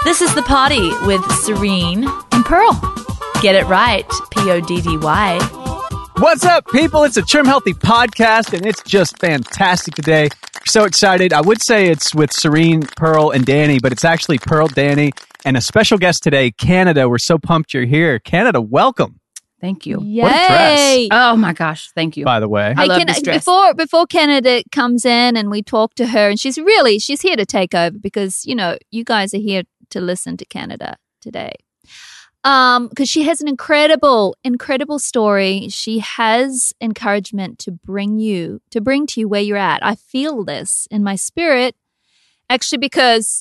This is The Poddy with Serene and Pearl. Get it right, Poddy. What's up, people? It's a Trim Healthy podcast, and it's just fantastic today. So excited. I would say it's with Serene, Pearl, and Danny, but it's actually Pearl, Danny, and a special guest today, Canada. We're so pumped you're here. Canada, welcome. Thank you. Yay. What a dress, Oh my gosh, thank you. by the way. I love this dress. Before Canada comes in and we talk to her, and she's here to take over because, you know, you guys are here to listen to Canada today. Because she has an incredible story. She has encouragement to bring to you where you're at. I feel this in my spirit, actually, because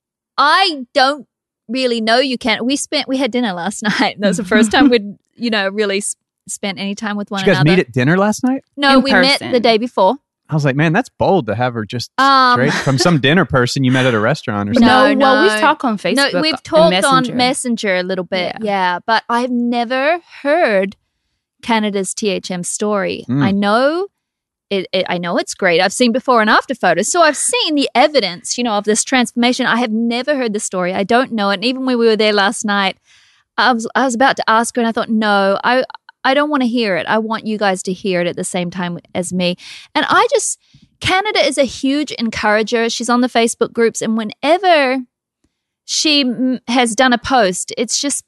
I don't really know you, Canada. We had dinner last night. And that was the first time we'd, really spent any time with one Did you guys another. meet at dinner last night? No, In we person. met the day before. I was like, man, that's bold to have her just straight from some dinner person you met at a restaurant or something. Well, we've talked on Facebook. No, we've and talked on Messenger a little bit, yeah. But I've never heard Canada's THM story. I know I know it's great. I've seen before and after photos, so I've seen the evidence, of this transformation. I have never heard the story. I don't know it. And even when we were there last night, I was about to ask her, and I thought, no, I don't want to hear it. I want you guys to hear it at the same time as me. And Canada is a huge encourager. She's on the Facebook groups, and whenever she has done a post, it's just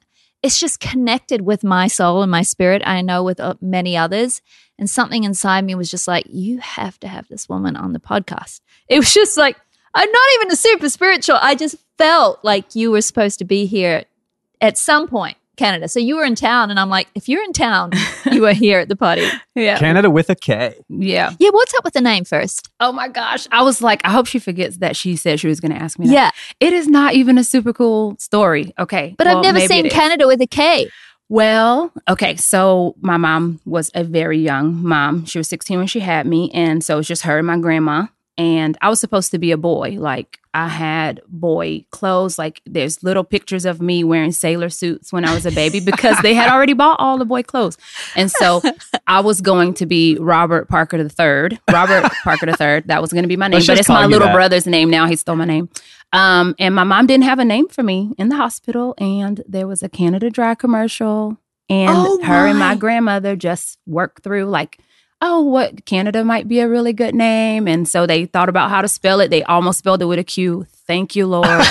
connected with my soul and my spirit. I know with many others, and something inside me was just like, you have to have this woman on the podcast. It was just like, I'm not even a super spiritual. I just felt like you were supposed to be here at some point, Canada. So you were in town, and I'm like, if you're in town, you are here at the party. Yeah. Canada with a K. Yeah. Yeah, what's up with the name first? Oh my gosh. I was like, I hope she forgets that she said she was going to ask me that. Yeah. It is not even a super cool story. Okay. But I've never seen Canada with a K. Well, okay. So my mom was a very young mom. She was 16 when she had me. And so it was just her and my grandma. And I was supposed to be a boy. Like, I had boy clothes. Like, there's little pictures of me wearing sailor suits when I was a baby because they had already bought all the boy clothes. And so I was going to be Robert Parker III. Robert Parker III. That was going to be my name. But it's my little brother's name now. He stole my name. And my mom didn't have a name for me in the hospital. And there was a Canada Dry commercial. And her and my grandmother just worked through, like, what Canada might be a really good name. And so they thought about how to spell it. They almost spelled it with a Q. Thank you, Lord.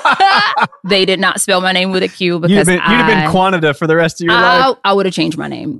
They did not spell my name with a Q because you'd have been Quanada for the rest of your life. I would have changed my name.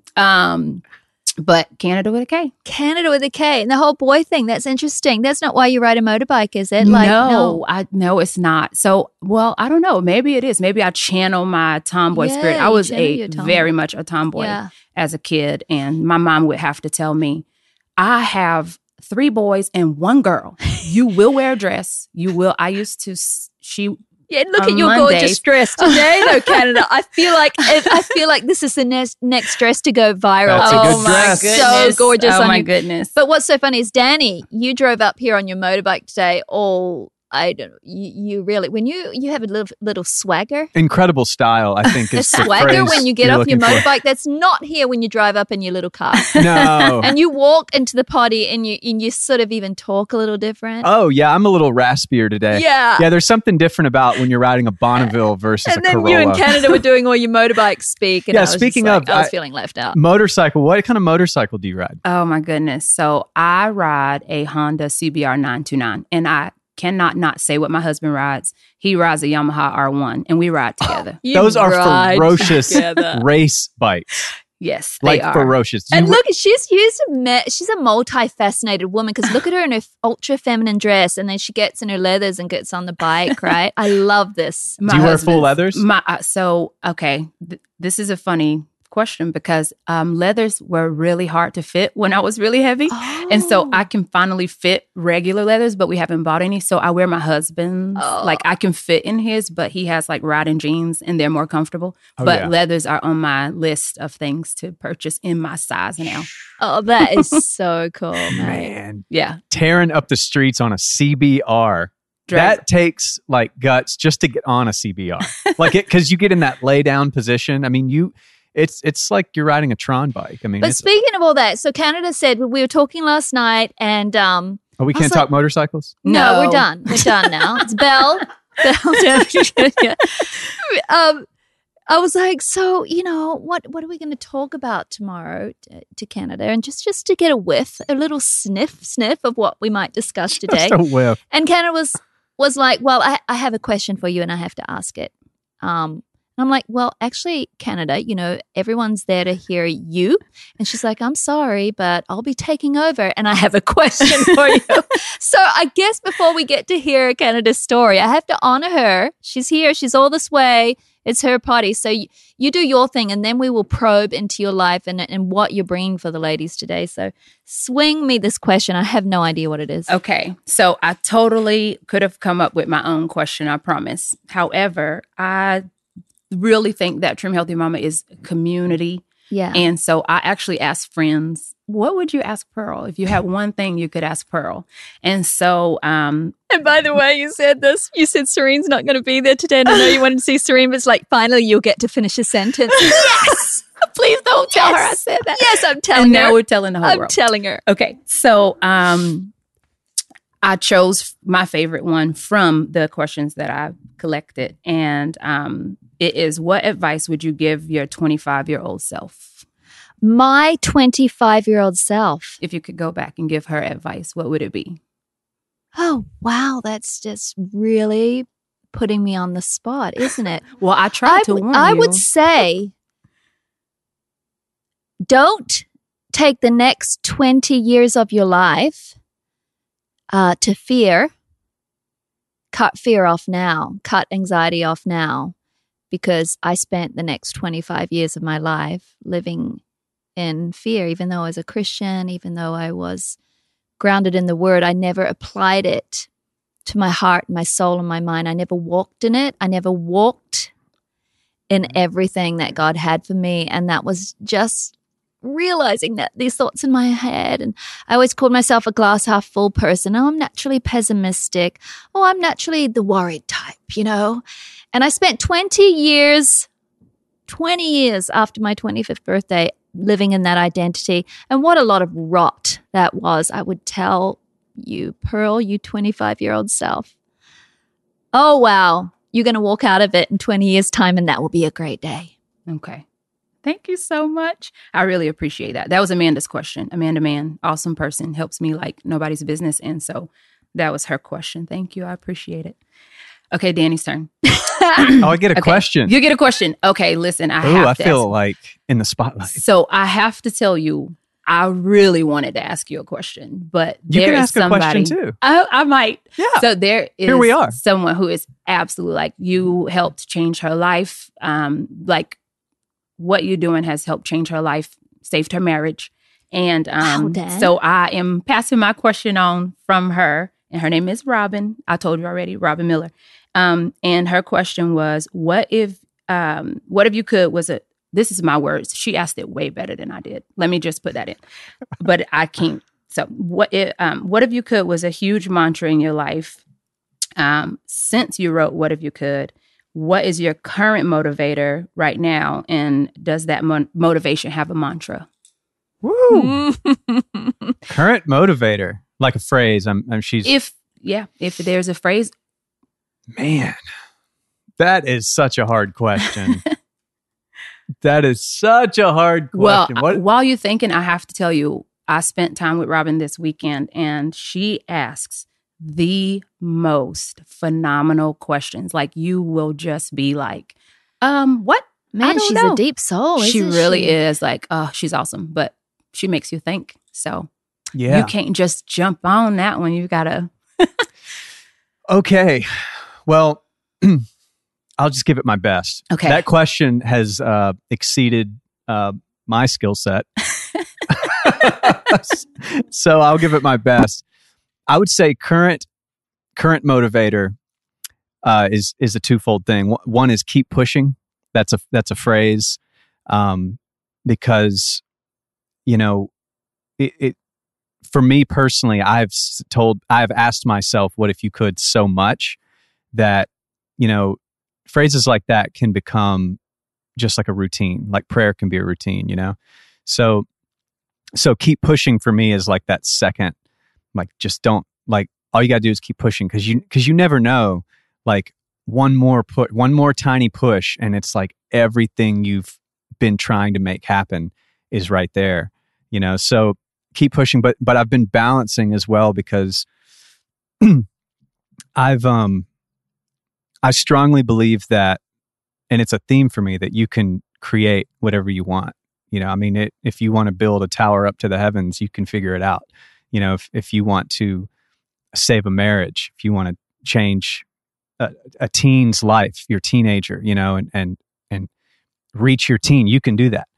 But Canada with a K. Canada with a K. And the whole boy thing, that's interesting. That's not why you ride a motorbike, is it? No, it's not. So, well, I don't know. Maybe it is. Maybe I channel my tomboy spirit. I was very much a tomboy as a kid. And my mom would have to tell me, I have 3 boys and 1 girl. You will wear a dress. You will. I used to, yeah, look at your gorgeous dress today, though, Canada. I feel like this is the next dress to go viral. That's a good dress. My So goodness. gorgeous. Oh my goodness. But what's so funny is, Danny, you drove up here on your motorbike today. I don't know. You really, when you have a little swagger. Incredible style, I think, A is the swagger phrase when you get you're off your looking for. motorbike. That's not here when you drive up in your little car. No. And you walk into the party and you sort of even talk a little different. Oh, yeah, I'm a little raspier today. Yeah. Yeah, there's something different about when you're riding a Bonneville versus And a then Corolla. you and Canada were doing all your motorbike speak. And Yeah, I was speaking just like, of, I was feeling left out. Motorcycle, what kind of motorcycle do you ride? Oh my goodness. So I ride a Honda CBR 929, and I cannot not say what my husband rides. He rides a Yamaha R1, and we ride together. Those are ride ferocious together. race bikes. Yes, they Like are. ferocious. And look, she's a multi-fascinated woman, because look at her in her ultra feminine dress, and then she gets in her leathers and gets on the bike, right? I love this. Do you wear full leathers? This is a funny question because leathers were really hard to fit when I was really heavy. And so I can finally fit regular leathers, but we haven't bought any. So I wear my husband's. Like, I can fit in his, but he has like riding jeans and they're more comfortable. Leathers are on my list of things to purchase in my size now. Oh, that is so cool, Man. Yeah. Tearing up the streets on a CBR. That takes like guts just to get on a CBR. Like, because you get in that lay down position. I mean, it's like you're riding a Tron bike. I mean, but speaking of all that, so Canada said, we were talking last night, and we can't talk motorcycles? No, we're done. We're done now. It's Belle. Yeah. I was like, so, what are we going to talk about tomorrow to Canada? And just to get a little sniff of what we might discuss today. Just a whiff. And Canada was like, well, I have a question for you and I have to ask it. And I'm like, well, actually, Canada, everyone's there to hear you. And she's like, I'm sorry, but I'll be taking over and I have a question for you. So I guess before we get to hear Canada's story, I have to honor her. She's here. She's all this way. It's her party. So you do your thing and then we will probe into your life and what you're bringing for the ladies today. So swing me this question. I have no idea what it is. Okay. So I totally could have come up with my own question, I promise. However, I really think that Trim Healthy Mama is community. Yeah. And so I actually asked friends, what would you ask Pearl? If you had one thing you could ask Pearl. And so and by the way, you said this. You said Serene's not going to be there today. And I know you wanted to see Serene, but it's like, finally, you'll get to finish a sentence. Yes! Please don't tell her I said that. Yes, I'm telling and her. Now we're telling the whole world. I'm telling her. Okay. So I chose my favorite one from the questions that I collected. And it is, what advice would you give your 25-year-old self? My 25-year-old self. If you could go back and give her advice, what would it be? Oh, wow. That's just really putting me on the spot, isn't it? Well, I tried to warn you. I would say, don't take the next 20 years of your life to fear. Cut fear off now. Cut anxiety off now. Because I spent the next 25 years of my life living in fear, even though I was a Christian, even though I was grounded in the Word. I never applied it to my heart, my soul, and my mind. I never walked in it. I never walked in everything that God had for me. And that was just realizing that these thoughts in my head. And I always called myself a glass half full person. Oh, I'm naturally pessimistic. Oh, I'm naturally the worried type, And I spent 20 years after my 25th birthday living in that identity. And what a lot of rot that was. I would tell you, Pearl, you 25-year-old self, oh, wow, you're going to walk out of it in 20 years' time and that will be a great day. Okay. Thank you so much. I really appreciate that. That was Amanda's question. Amanda Mann, awesome person, helps me like nobody's business. And so that was her question. Thank you. I appreciate it. Okay, Danny's turn. I get a question. You get a question. Okay, listen, I feel like in the spotlight. So I have to tell you, I really wanted to ask you a question, but you there can is ask somebody. A question too. I might. Yeah. So there is Here we are. Someone who is absolutely like, you helped change her life. Like what you're doing has helped change her life, saved her marriage. And so I am passing my question on from her. And her name is Robin. I told you already, Robin Miller. And her question was, what if you could this is my words. She asked it way better than I did. Let me just put that in. But I can't. So what if you could was a huge mantra in your life. Since you wrote What If You Could, what is your current motivator right now? And does that motivation have a mantra? Woo! Current motivator. Like a phrase. If there's a phrase. Man, that is such a hard question. That is such a hard question. Well, while you're thinking, I have to tell you, I spent time with Robin this weekend and she asks the most phenomenal questions. Like you will just be like, what? Man, she's a deep soul, isn't she? Really is. Like, oh, she's awesome. But she makes you think. So yeah. You can't just jump on that one. You got to. Okay. Well, I'll just give it my best. Okay. That question has exceeded my skill set. So I'll give it my best. I would say current motivator is a twofold thing. One is keep pushing. That's a phrase because it for me personally, I've asked myself, what if you could, so much that, phrases like that can become just like a routine, like prayer can be a routine, So keep pushing for me is like that second, like, just don't, like, all you got to do is keep pushing because you never know, like, one more tiny push, and it's like everything you've been trying to make happen is right there, you know. So keep pushing, but I've been balancing as well, because I strongly believe that, and it's a theme for me, that you can create whatever you want. You know, I mean, if you want to build a tower up to the heavens, you can figure it out. You know, if you want to save a marriage, if you want to change a teen's life, your teenager, you know, and reach your teen, you can do that.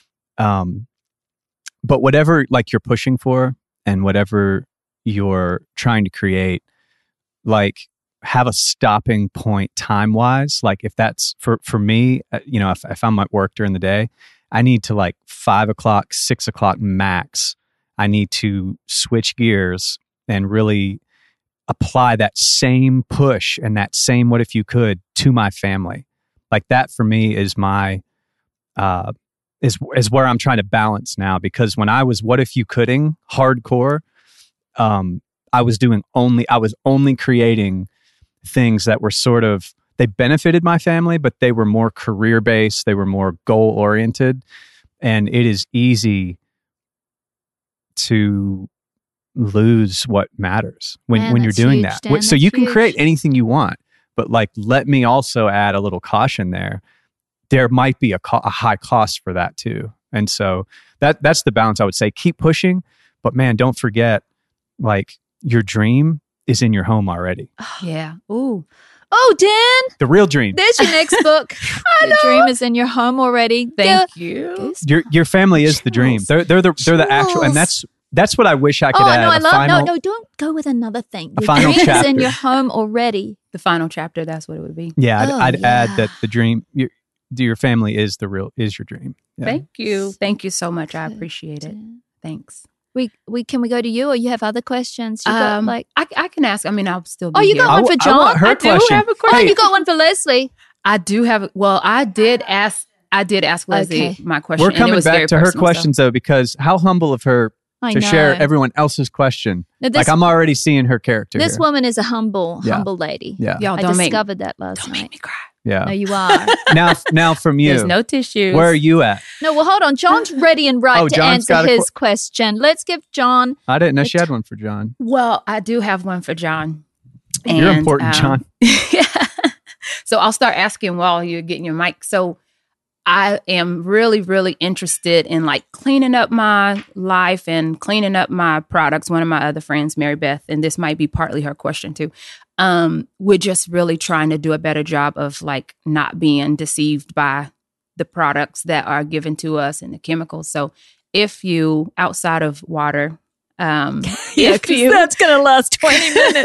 But whatever like you're pushing for and whatever you're trying to create, like have a stopping point time wise. Like if that's for me, you know, if I'm at work during the day, I need to like 5 o'clock, 6 o'clock max. I need to switch gears and really apply that same push and that same what if you could to my family. Like that for me is my is where I'm trying to balance now, because when I was what if you coulding hardcore, I was only creating things that were sort of, they benefited my family, but they were more career based, they were more goal oriented, and it is easy to lose what matters when you're doing huge, that. Dan, So you can huge. create anything you want, but like let me also add a little caution there. There might be a high cost for that too, and so that's the balance I would say. Keep pushing, but man, don't forget, like your dream is in your home already. Yeah. Ooh. Oh, Dan, The real dream. there's your next book. Your dream is in your home already. Thank you. Your family is the dream. They're the actual, and that's what I wish I could add. No, I a love final, no, don't go with another thing. a Your final dream is in chapter. your home already. The final chapter, that's what it would be. Yeah, I'd Oh, add yeah. that the dream, your family is your dream. Yeah. Thank you. Thank you so much. I appreciate it. Thanks. We can we go to you, or you have other questions? You got like I can ask. I mean, I'll still be Oh, you here. got one for I want John? her I do question. have a oh, question. you got one for Leslie. I do have. Well, I did ask Leslie Okay. my question. We're and it coming was very back to her personal, so- questions though, because how humble of her I to know. share everyone else's question. No, this Like I'm already seeing her character. this here. woman is a humble Yeah. lady. Yeah, Y'all I don't make discovered that last don't night. make me cry. yeah. No, you are. now from you, There's no tissues. where are you at? No, well, hold on. John's ready and right Oh, to John's answer got a his question. Let's give John. I didn't know she had one for John. Well, I do have one for John. You're And, important, John. Yeah. So I'll start asking while you're getting your mic. So I am really, really interested in like cleaning up my life and cleaning up my products. One of my other friends, Mary Beth, and this might be partly her question too. We're just really trying to do a better job of like not being deceived by the products that are given to us and the chemicals. So if you, outside of water, if you, that's going to last 20 minutes.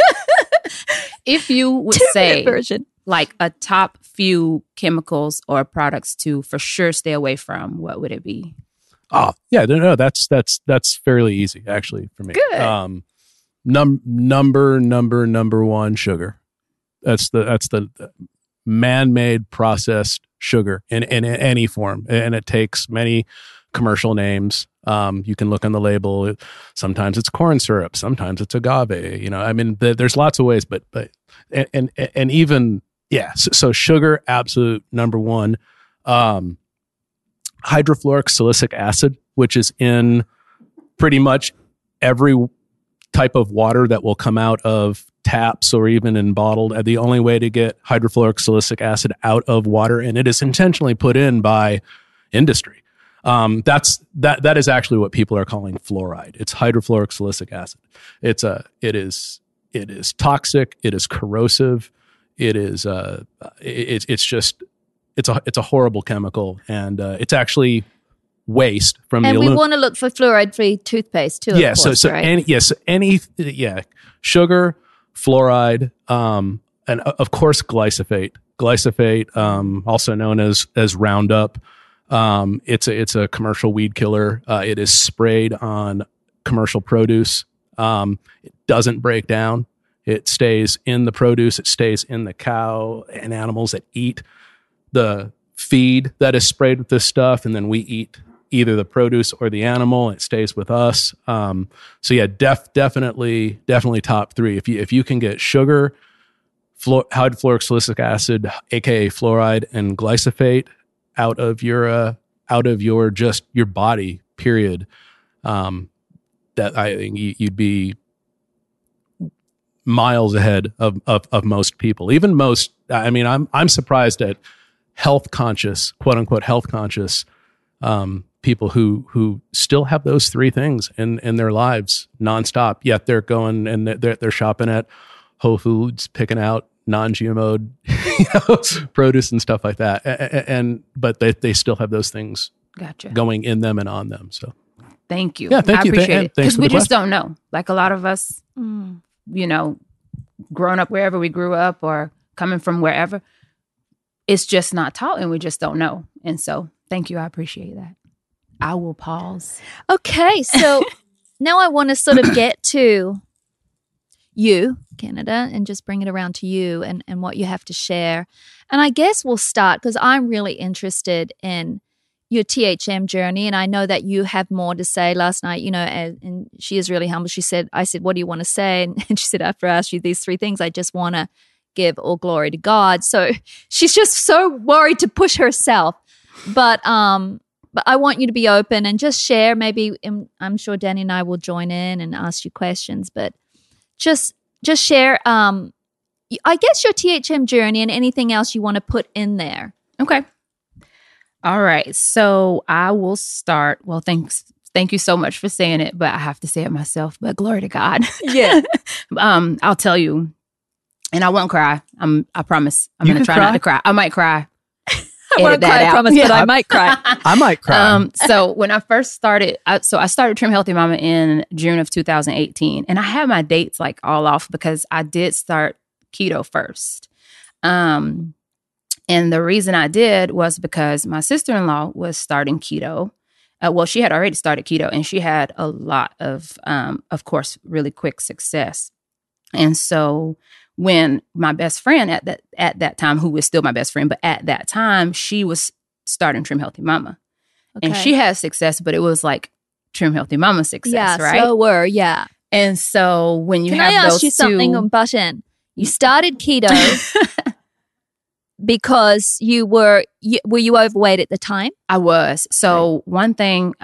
if you would 2-minute say version. like a top few chemicals or products to for sure stay away from, what would it be? Oh, yeah, no, that's fairly easy actually for me. Good. Number one, sugar. That's the man-made processed sugar in any form, and it takes many commercial names. You can look on the label. Sometimes it's corn syrup, sometimes it's agave. You know, I mean, there's lots of ways, but and even yeah. So sugar, absolute number one. Hydrofluoric silicic acid, which is in pretty much every type of water that will come out of taps or even in bottled. The only way to get hydrofluoric silicic acid out of water, and it is intentionally put in by industry. That is actually what people are calling fluoride. It's hydrofluoric silicic acid. It is toxic. It is corrosive. It is it's a horrible chemical, and it's actually waste from And the we want to look for fluoride-free toothpaste too. yeah. Of course, So right? any sugar, fluoride, and of course glyphosate, also known as Roundup. It's a commercial weed killer. It is sprayed on commercial produce. It doesn't break down. It stays in the produce. It stays in the cow and animals that eat the feed that is sprayed with this stuff, and then we eat either the produce or the animal. It stays with us. So yeah, definitely top three. If you can get sugar, hydrofluorocilicic acid, aka fluoride, and glyphosate out of your your body. Period. That I think you'd be miles ahead of most people. Even most. I mean, I'm surprised at health conscious, quote unquote, health conscious people who still have those three things in their lives nonstop. Yet they're going and they're shopping at Whole Foods, picking out non-GMO produce and stuff like that. But they still have those things going in them and on them. So thank you. Yeah, thank you. I appreciate it. Because we just question. don't know. Like a lot of us, growing up wherever we grew up or coming from wherever, it's just not taught and we just don't know. And so thank you. I appreciate that. I will pause. Okay, so now I want to sort of get to you, Canada, and just bring it around to you and what you have to share. And I guess we'll start because I'm really interested in your THM journey. And I know that you have more to say. Last night, and she is really humble. I said, what do you want to say? And she said, after I asked you these three things, I just want to give all glory to God. So she's just so worried to push herself. But I want you to be open and just share. Maybe I'm sure Danny and I will join in and ask you questions, but just share, I guess, your THM journey and anything else you want to put in there. Okay. All right. So I will start. Well, thank you so much for saying it, but I have to say it myself, but glory to God. Yeah. I'll tell you, and I won't cry. I promise. I'm going to try not to cry. I might cry. I won't cry, I promise, but I might cry. I might cry. So when I first started, I started Trim Healthy Mama in June of 2018. And I had my dates like all off because I did start keto first. And the reason I did was because my sister-in-law was starting keto. Well, she had already started keto and she had a lot of course, really quick success. And so when my best friend at that time, who was still my best friend, but at that time, she was starting Trim Healthy Mama. Okay. And she had success, but it was like Trim Healthy Mama success, right? So were, yeah. And so when you Can have I ask those you something on button? You started keto because were you overweight at the time? I was. So one thing,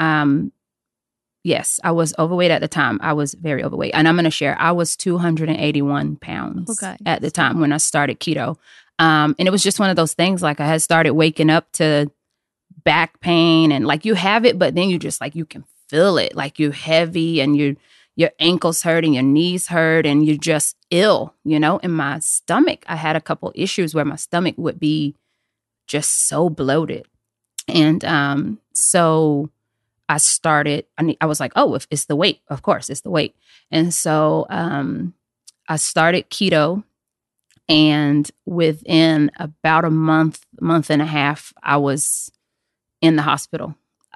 yes, I was overweight at the time. I was very overweight. And I'm going to share, I was 281 pounds at the time when I started keto. And it was just one of those things, like I had started waking up to back pain and like you have it, but then you just like, you can feel it. Like you're heavy and your ankles hurt and your knees hurt and you're just ill, in my stomach. I had a couple issues where my stomach would be just so bloated. And so I started, I was like, oh, if it's the weight, of course, it's the weight. And so I started keto. And within about a month and a half, I was in the hospital.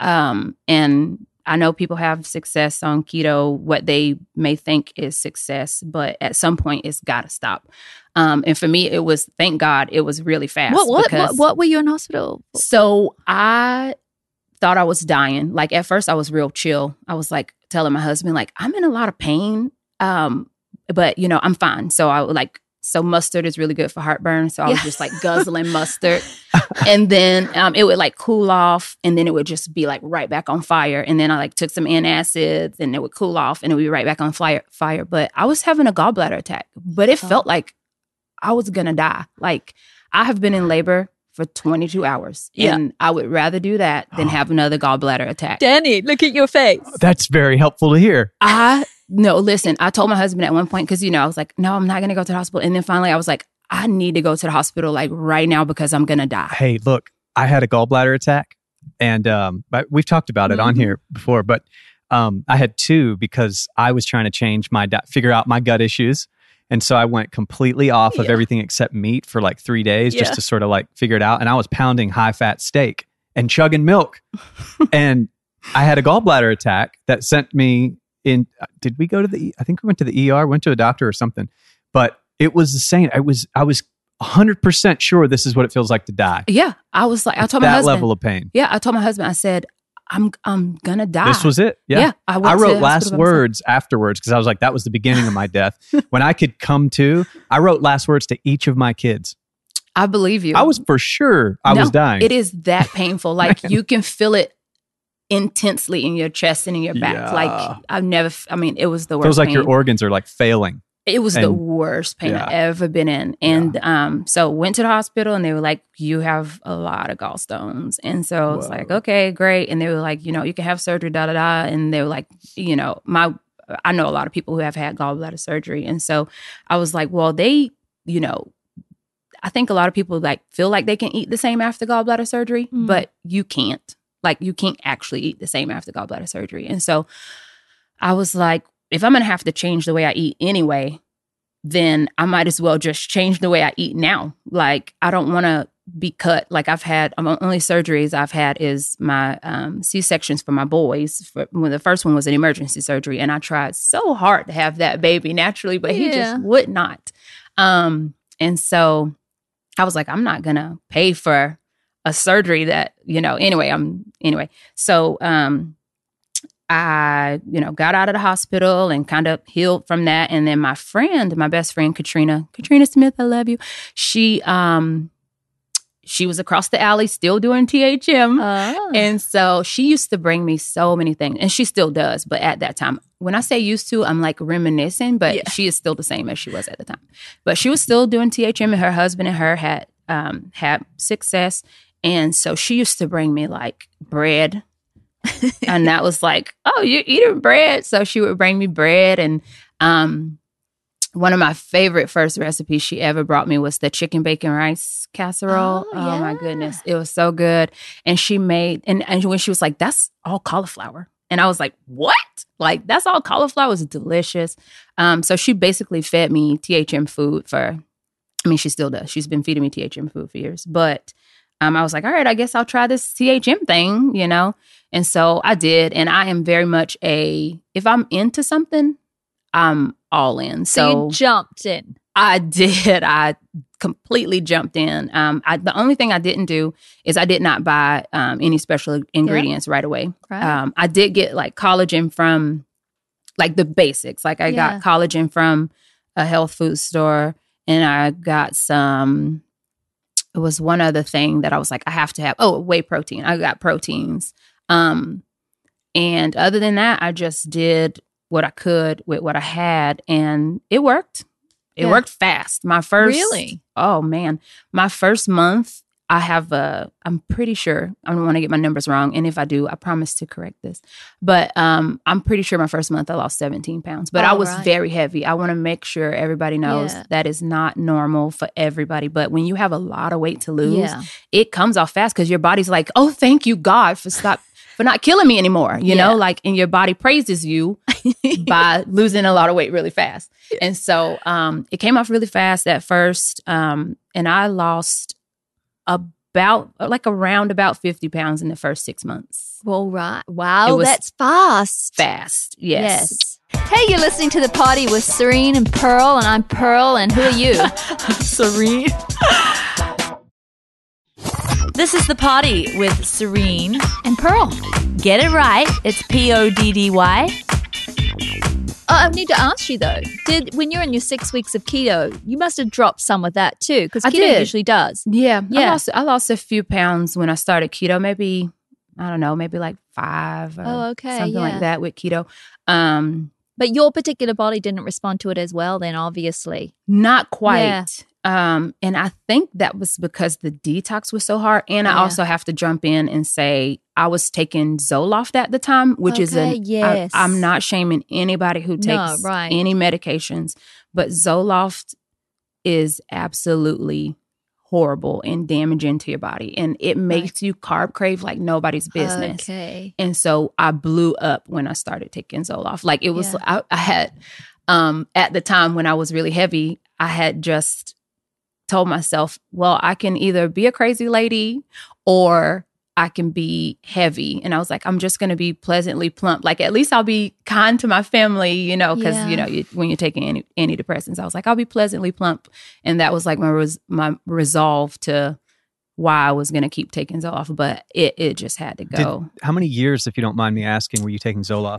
And I know people have success on keto, what they may think is success, but at some point it's got to stop. And for me, it was, thank God, it was really fast. What were you in hospital for? So I thought I was dying. Like at first I was real chill. I was like telling my husband, like, I'm in a lot of pain. But I'm fine. So I would so mustard is really good for heartburn. So I was just like guzzling mustard. And then it would like cool off and then it would just be like right back on fire. And then I like took some antacids and it would cool off and it would be right back on fire. But I was having a gallbladder attack, but it felt like I was going to die. Like I have been in labor for 22 hours. And I would rather do that than have another gallbladder attack. Danny, look at your face. That's very helpful to hear. No, listen, I told my husband at one point, because, I was like, no, I'm not going to go to the hospital. And then finally I was like, I need to go to the hospital like right now because I'm going to die. Hey, look, I had a gallbladder attack and we've talked about it on here before, but I had two because I was trying to change figure out my gut issues. And so I went completely off of everything except meat for like 3 days just to sort of like figure it out. And I was pounding high fat steak and chugging milk. And I had a gallbladder attack that sent me in. Did we go to I think we went to the ER, went to a doctor or something. But it was the same. I was 100% sure this is what it feels like to die. Yeah. I was like, I told my husband. That level of pain. Yeah. I told my husband, I said, I'm gonna die. This was it. Yeah. I wrote last words afterwards because I was like, that was the beginning of my death. When I could come to, I wrote last words to each of my kids. I believe you. I was for sure I was dying. It is that painful. Like you can feel it intensely in your chest and in your back. Yeah. Like it was the worst. Feels like pain. your organs are like failing. It was the worst pain I've ever been in. And so went to the hospital and they were like, you have a lot of gallstones. And so I was like, okay, great. And they were like, you can have surgery, da, da, da. And they were like, I know a lot of people who have had gallbladder surgery. And so I was like, well, they, I think a lot of people like feel like they can eat the same after gallbladder surgery, but you can't. Like you can't actually eat the same after gallbladder surgery. And so I was like, if I'm going to have to change the way I eat anyway, then I might as well just change the way I eat now. Like I don't want to be cut. Like only surgeries I've had is my C-sections for my boys. The first one was an emergency surgery. And I tried so hard to have that baby naturally, but he just would not. And so I was like, I'm not going to pay for a surgery that, anyway. So I, got out of the hospital and kind of healed from that. And then my best friend, Katrina Smith, I love you. She was across the alley still doing THM. Oh. And so she used to bring me so many things, and she still does. But at that time, when I say used to, I'm like reminiscing, but she is still the same as she was at the time. But she was still doing THM, and her husband and her had success. And so she used to bring me like bread. And that was like, oh, you're eating bread. So she would bring me bread. And one of my favorite first recipes she ever brought me was the chicken bacon rice casserole. Oh my goodness. It was so good. And she made, and when she was like, that's all cauliflower. And I was like, what? Like, that's all cauliflower? It was delicious. So she basically fed me THM food she still does. She's been feeding me THM food for years. But I was like, all right, I guess I'll try this THM thing, And so I did. And I am very much if I'm into something, I'm all in. So you jumped in. I did. I completely jumped in. The only thing I didn't do is I did not buy any special ingredients right away. Right. I did get like collagen from like the basics. Like I got collagen from a health food store, and I got it was one other thing that I was like, I have to have. Oh, whey protein. I got proteins. And other than that, I just did what I could with what I had, and it worked. It worked fast. Really? Oh man. My first month, I'm pretty sure, I don't want to get my numbers wrong. And if I do, I promise to correct this. But I'm pretty sure my first month I lost 17 pounds. But I was very heavy. I want to make sure everybody knows that is not normal for everybody. But when you have a lot of weight to lose, it comes off fast because your body's like, oh, thank you, God, for not killing me anymore. And your body praises you by losing a lot of weight really fast. And so it came off really fast at first. And I lost around about 50 pounds in the first 6 months. Well, right. Wow, that's fast. Fast, yes. Hey, you're listening to The Party with Serene and Pearl, and I'm Pearl, and who are you? Serene. This is The Party with Serene and Pearl. Get it right. It's PODDY. I need to ask you though, when you're in your 6 weeks of keto, you must have dropped some of that too, because keto usually does. Yeah. I lost a few pounds when I started keto, maybe like 5 or something like that with keto. But your particular body didn't respond to it as well then, obviously. Not quite. Yeah. And I think that was because the detox was so hard. And I also have to jump in and say I was taking Zoloft at the time, which is I'm not shaming anybody who takes any medications, but Zoloft is absolutely horrible and damaging to your body. And it makes you carb crave like nobody's business. Okay. And so I blew up when I started taking Zoloft. Like it was, I had, at the time when I was really heavy, I had just told myself, well, I can either be a crazy lady or I can be heavy. And I was like, I'm just going to be pleasantly plump. Like, at least I'll be kind to my family, because, when you're taking antidepressants, I was like, I'll be pleasantly plump. And that was like my resolve to why I was going to keep taking Zoloft, but it just had to go. How many years, if you don't mind me asking, were you taking Zoloft?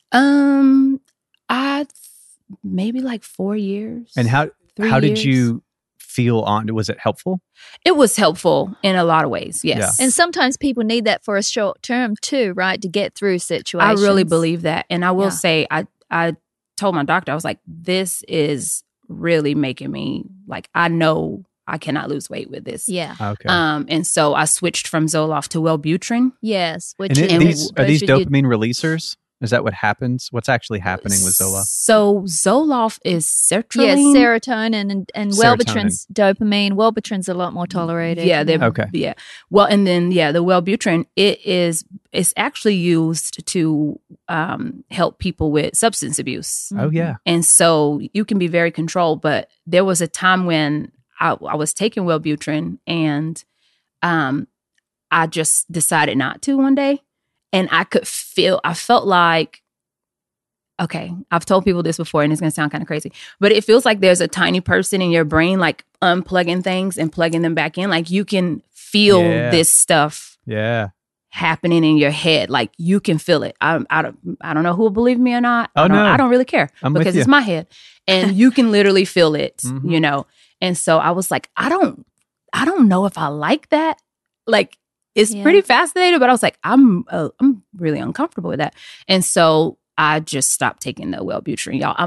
I maybe like 4 years. And how did you feel on? Was it helpful? It was helpful in a lot of ways, yes. Yeah. And sometimes people need that for a short term too, right? To get through situations. I really believe that. And I will say, I told my doctor, I was like, this is really making me, like, I know I cannot lose weight with this. Yeah. Okay. And so I switched from Zoloft to Wellbutrin. Yes. And are these dopamine releasers? Is that what happens? What's actually happening with Zoloft? So Zoloft is sertraline. Yes, serotonin and Wellbutrin's dopamine. Wellbutrin's a lot more tolerated. Yeah. Okay. Yeah. Well, and then, the Wellbutrin, it's actually used to help people with substance abuse. Oh, yeah. And so you can be very controlled. But there was a time when I was taking Wellbutrin and I just decided not to one day. And I felt like, okay, I've told people this before and it's going to sound kind of crazy, but it feels like there's a tiny person in your brain, like unplugging things and plugging them back in. Like you can feel this stuff happening in your head. Like you can feel it. I don't know who will believe me or not. Oh, no. I don't really care because it's my head and you can literally feel it, you know? And so I was like, I don't know if I like that. Like, it's pretty fascinating, but I was like, I'm really uncomfortable with that. And so I just stopped taking the Wellbutrin, y'all.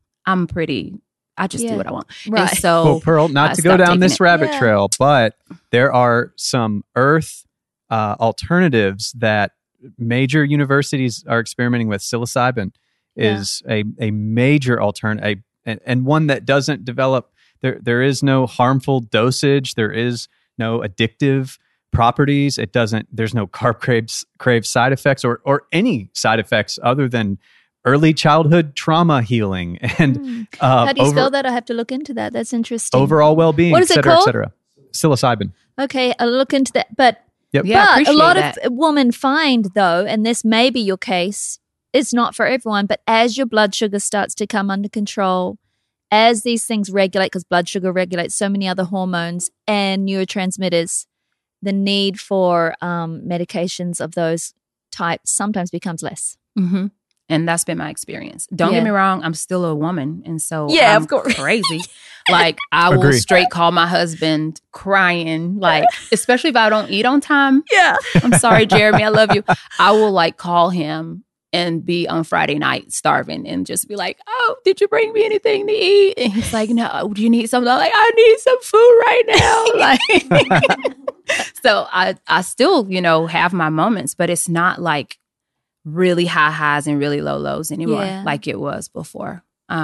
I just do what I want. Right. And so, well, Pearl, not to go down this rabbit trail, but there are some earth alternatives that major universities are experimenting with. Psilocybin is a major alternative, and one that doesn't develop. There is no harmful dosage. There is no addictive properties. There's no carb crave side effects or any side effects other than early childhood trauma healing and how do you spell that? I have to look into that. That's interesting. Overall well-being, what is it called? et cetera. Psilocybin. Okay, I'll look into that. But yep. Yeah, but a lot that. of women find though, and this may be your case, it's not for everyone, but as your blood sugar starts to come under control, as these things regulate, because blood sugar regulates so many other hormones and neurotransmitters, the need for medications of those types sometimes becomes less. Mm-hmm. And that's been my experience. Don't get me wrong, I'm still a woman. And so I'm of course. crazy. Like I will straight call my husband crying, like, especially if I don't eat on time. Yeah. I'm sorry, Jeremy, I love you. I will like call him and be on Friday night starving and just be like, oh, did you bring me anything to eat? And he's like, no, do you need something? I'm like, I need some food right now. Like, so I still, have my moments, but it's not like really high highs and really low lows anymore like it was before.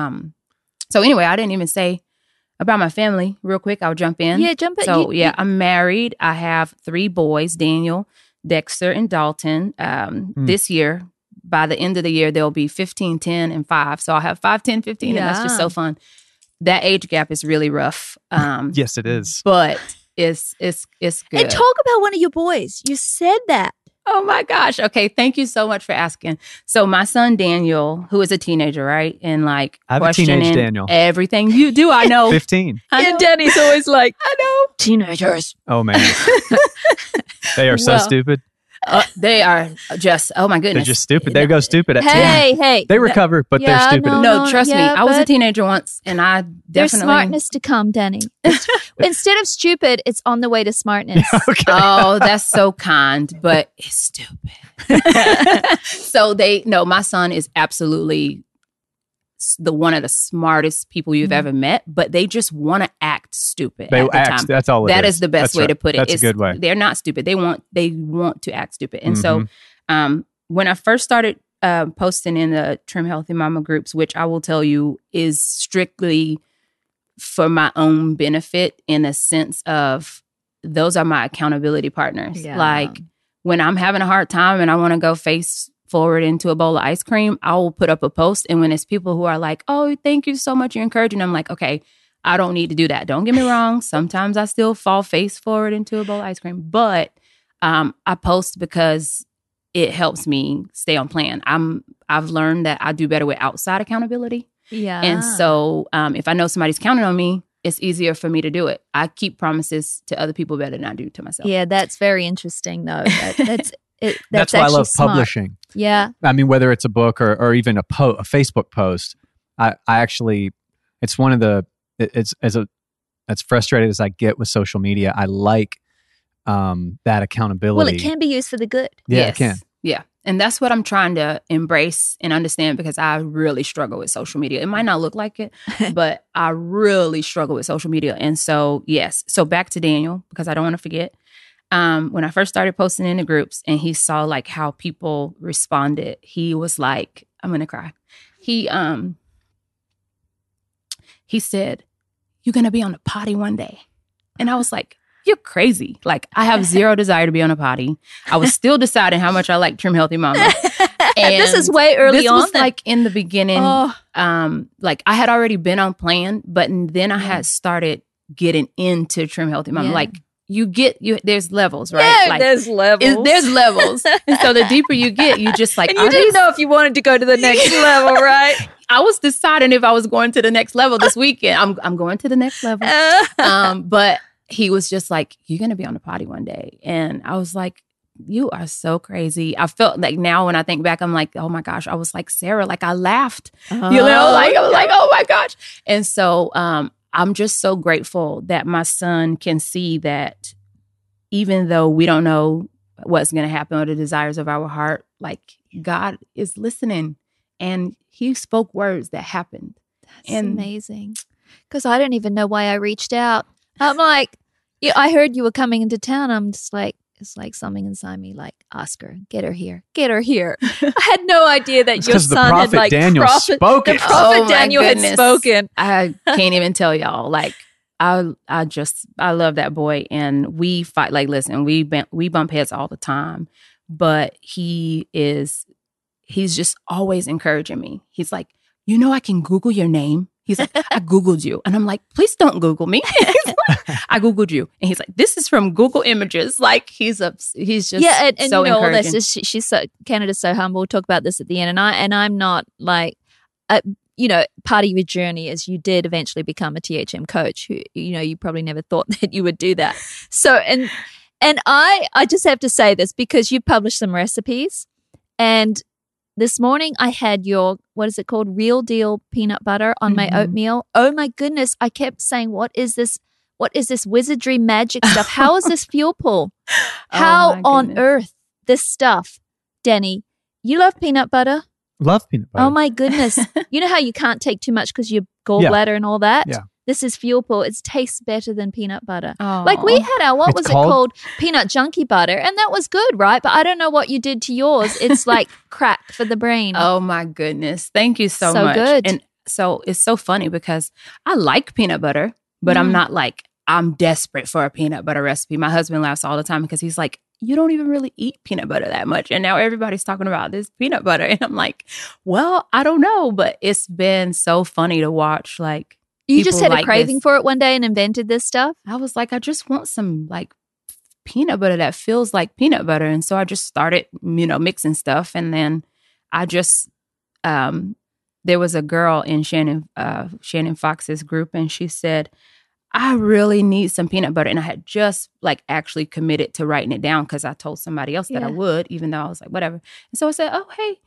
So anyway, I didn't even say about my family real quick. I'll jump in. Yeah, jump in. So I'm married. I have 3 boys, Daniel, Dexter, and Dalton. This year, by the end of the year, there'll be 15, 10, and 5. So I'll have 5, 10, 15, and that's just so fun. That age gap is really rough. Yes, it is. But it's good. And talk about one of your boys. You said that. Oh my gosh. Okay. Thank you so much for asking. So my son, Daniel, who is a teenager, right? And like I have a teenage Daniel. Everything you do, I know. 15. And Danny's always like, I know. Teenagers. Oh man. They are so stupid. They are just, oh my goodness. They're just stupid. They go stupid at 10. Hey. They recover, but they're stupid. No, trust me. I was a teenager once and I definitely. There's smartness to come, Danny. Instead of stupid, it's on the way to smartness. Okay. Oh, that's so kind, but it's stupid. So my son is absolutely one of the smartest people you've ever met, but they just want to act stupid. They at the act. time. That's all. That is the best way to put it. That's a good way. They're not stupid. They want to act stupid. And so, when I first started posting in the Trim Healthy Mama groups, which I will tell you is strictly for my own benefit, in a sense of those are my accountability partners. Yeah. Like when I'm having a hard time and I want to go face forward into a bowl of ice cream, I will put up a post. And when it's people who are like, oh, thank you so much, you're encouraging, I'm like, okay, I don't need to do that. Don't get me wrong. Sometimes I still fall face forward into a bowl of ice cream, but I post because it helps me stay on plan. I've learned that I do better with outside accountability. Yeah. And so if I know somebody's counting on me it's easier for me to do it. I keep promises to other people better than I do to myself. Yeah, that's very interesting, though. That's why I love smart. publishing. Yeah. I mean, whether it's a book or even a Facebook post, I actually, it's one of the, as frustrated as I get with social media, I like that accountability. Well, it can be used for the good. Yeah, Yes. it can. Yeah. And that's what I'm trying to embrace and understand, because I really struggle with social media. It might not look like it, but I really struggle with social media. And so, yes. So back to Daniel, because I don't want to forget. When I first started posting in the groups and he saw like how people responded, he was like, I'm going to cry. He said, "You're going to be on the potty one day." And I was like, "You're crazy. Like, I have zero desire to be on a potty." I was still deciding how much I like Trim Healthy Mama. And this is way early this on. was like in the beginning. Like I had already been on plan, but then I had started getting into Trim Healthy Mama. Yeah. Like there's levels, right? Yeah, Like there's levels. there's levels. And so the deeper you get, you just like, and you didn't know if you wanted to go to the next level, right? I was deciding if I was going to the next level this weekend. I'm going to the next level. But he was just like, "You're going to be on the potty one day." And I was like, "You are so crazy." I felt like now when I think back, I'm like, oh my gosh, I was like Sarah, like I laughed, like I was like, oh my gosh. And so I'm just so grateful that my son can see that even though we don't know what's going to happen or the desires of our heart, like God is listening, and he spoke words that happened. That's amazing. Because I don't even know why I reached out. I'm like, I heard you were coming into town. I'm just like, it's like something inside me, like, Oscar, get her here. I had no idea that your son had like Daniel spoken. The prophet my Daniel had goodness. spoken. I can't even tell y'all. Like, I love that boy, and we fight. Like, listen, we bump heads all the time, but he's just always encouraging me. He's like, I can Google your name. He's like, "I Googled you." And I'm like, "Please don't Google me." "I Googled you." And he's like, "This is from Google Images." Like, he's just and so encouraging. She's so, Canada's so humble. We'll talk about this at the end. And I'm not like, part of your journey is you did eventually become a THM coach who, you probably never thought that you would do that. So, and I just have to say this because you published some recipes, and this morning I had your, what is it called? Real Deal peanut butter on my oatmeal. Oh my goodness. I kept saying, what is this wizardry magic stuff? How is this fuel pull? How on earth this stuff? Danny, you love peanut butter? Love peanut butter. Oh my goodness. You know how you can't take too much because your gallbladder and all that? Yeah. This is fuel pull. It tastes better than peanut butter. Oh. Like we had our, what was it called? Peanut junkie butter. And that was good, right? But I don't know what you did to yours. It's like crack for the brain. Oh my goodness. Thank you so much. Good. And so it's so funny because I like peanut butter, but I'm not like, I'm desperate for a peanut butter recipe. My husband laughs all the time because he's like, "You don't even really eat peanut butter that much. And now everybody's talking about this peanut butter." And I'm like, well, I don't know. But it's been so funny to watch. Like, you just had like a craving this. for it one day and invented this stuff? I was like, I just want some like peanut butter that feels like peanut butter. And so I just started, mixing stuff. And then I just, there was a girl in Shannon Fox's group, and she said, "I really need some peanut butter." And I had just like actually committed to writing it down because I told somebody else that I would, even though I was like, whatever. And so I said, "Oh, hey,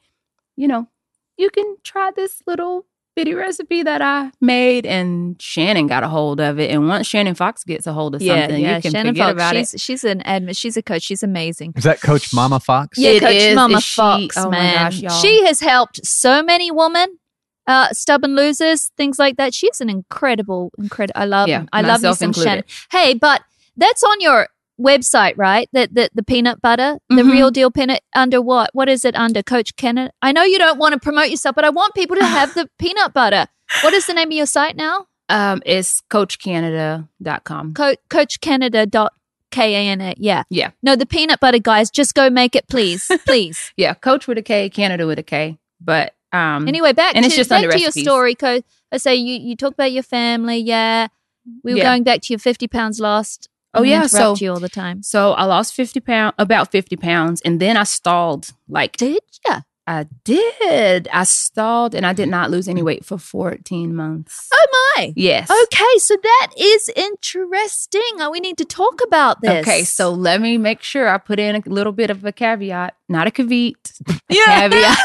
you can try this little bitty recipe that I made." And Shannon got a hold of it. And once Shannon Fox gets a hold of something, you can Shannon forget Fox, about it. She's an admin. She's a coach. She's amazing. Is that Coach Mama Fox? Yeah, It Coach is. Mama Is she- Fox, oh my man. gosh, y'all. She has helped so many women. Stubborn losers, things like that. She's an incredible. I love me myself some included. Shannon. Hey, but that's on your website, right? The peanut butter, the Real Deal peanut, under what? What is it under, Coach Canada? I know you don't want to promote yourself, but I want people to have the peanut butter. What is the name of your site now? It's CoachCanada.com. CoachCanada.kan. Yeah. Yeah. No, the peanut butter guys, just go make it, please. Please. Yeah, Coach with a K, Canada with a K. But Anyway, back and to, it's just back under to your recipes. story, Coach. I say you talk about your family. Yeah. We were going back to your 50 pounds lost. Oh, yeah, Interrupt you all the time. So I lost about 50 pounds, and then I stalled. Like, Did ya? I did. I stalled and I did not lose any weight for 14 months. Oh my. Yes. Okay, so that is interesting. We need to talk about this. Okay, so let me make sure I put in a little bit of a caveat, not a caveat. Caveat.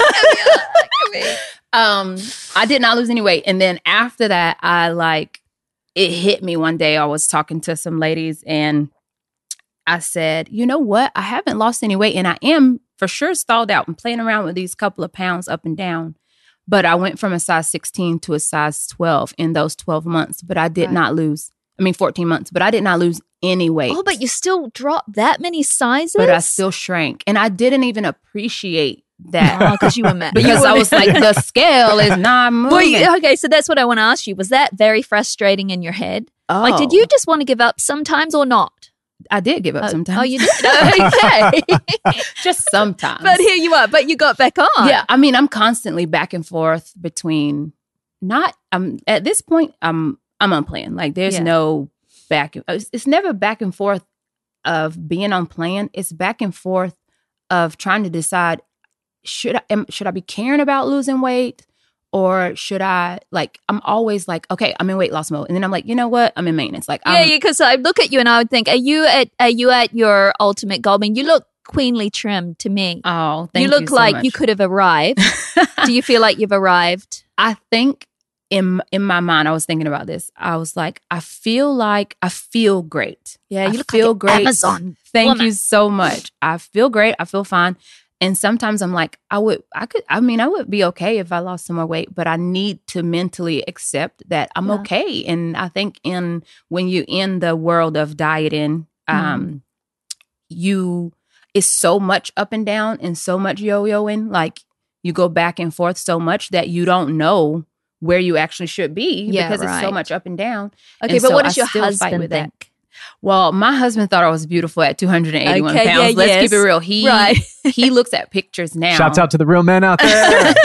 I did not lose any weight. And then after that, it hit me one day. I was talking to some ladies and I said, you know what? I haven't lost any weight and I am for sure stalled out and playing around with these couple of pounds up and down. But I went from a size 16 to a size 12 in those 12 months. But I did not lose, 14 months, but I did not lose any weight. Oh, but you still dropped that many sizes? But I still shrank. And I didn't even appreciate that. Because you were mad. Because I was like, the scale is not moving. Okay, so that's what I want to ask you. Was that very frustrating in your head? Oh. Like, did you just want to give up sometimes or not? I did give up sometimes. Oh, you did? Okay. Just sometimes. But here you are. But you got back on. Yeah. I mean, I'm constantly back and forth between at this point, I'm on like there's no it's never back and forth of being on plan. It's back and forth of trying to decide, should I be caring about losing weight? Or should I, I'm always like, okay, I'm in weight loss mode. And then I'm like, you know what? I'm in maintenance. Because I look at you and I would think, are you at your ultimate goal? I mean, you look queenly trimmed to me. Oh, thank you. You look so like much. you could have arrived. Do you feel like you've arrived? I think in my mind, I was thinking about this. I was like, I feel great. Yeah, you feel like great. Amazon. Thank woman. you so much. I feel great. I feel fine. And sometimes I'm like, I would be okay if I lost some more weight, but I need to mentally accept that I'm okay. And I think when you're in the world of dieting, it's so much up and down and so much yo-yoing. Like you go back and forth so much that you don't know where you actually should be because it's so much up and down. Okay, but what does your husband think? Well, my husband thought I was beautiful at 281 pounds. Yeah, Let's keep it real. He looks at pictures now. Shouts out to the real men out there.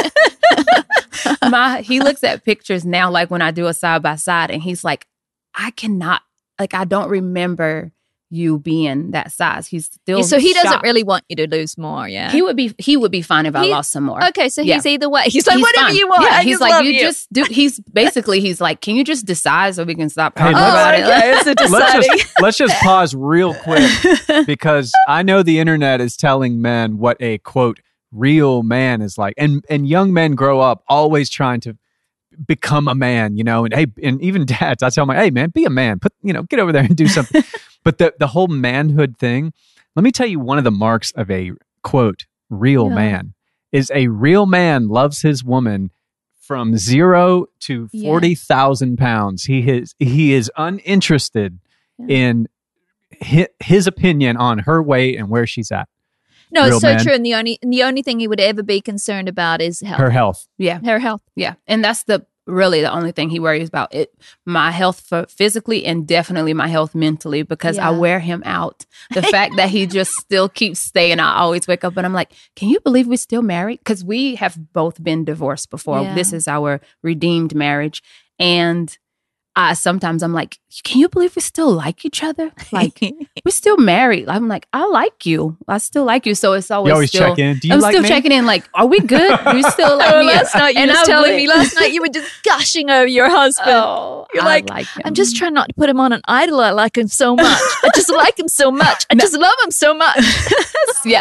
He looks at pictures now, like when I do a side by side, and he's like, I don't remember you being that size. He's still so he doesn't shocked. really want you to lose more. Yeah, he would be fine if I lost some more. Okay, so he's either way. He's like, whatever fine. you want. Yeah, I he's just like, love you just do. He's like, can you just decide so we can stop talking Hey, about it? Okay, so deciding. let's just pause real quick because I know the internet is telling men what a quote real man is like, and young men grow up always trying to become a man, and even dads, I tell them, hey man, be a man, get over there and do something. But the whole manhood thing, let me tell you, one of the marks of a quote real man is a real man loves his woman from 0 to 40,000 pounds. He is uninterested in his opinion on her weight and where she's at. No, Real it's so man. true. And the only thing he would ever be concerned about is health. Her health. Yeah, Her health. yeah, and that's really the only thing he worries about. My health physically and definitely my health mentally, because I wear him out. The fact that he just still keeps staying. I always wake up and I'm like, can you believe we're still married? Because we have both been divorced before. Yeah. This is our redeemed marriage. And sometimes I'm like, can you believe we still like each other? Like, we're still married. I'm like, I like you. I still like you. So it's always You always check in. Do you I'm like still me? checking in. Like, are we good? Do you still like me? Last night you were telling me. Last night you were just gushing over your husband. Oh, You're I like, him. I'm just trying not to put him on an idol. I like him so much. I just like him so much. I just love him so much. Yeah.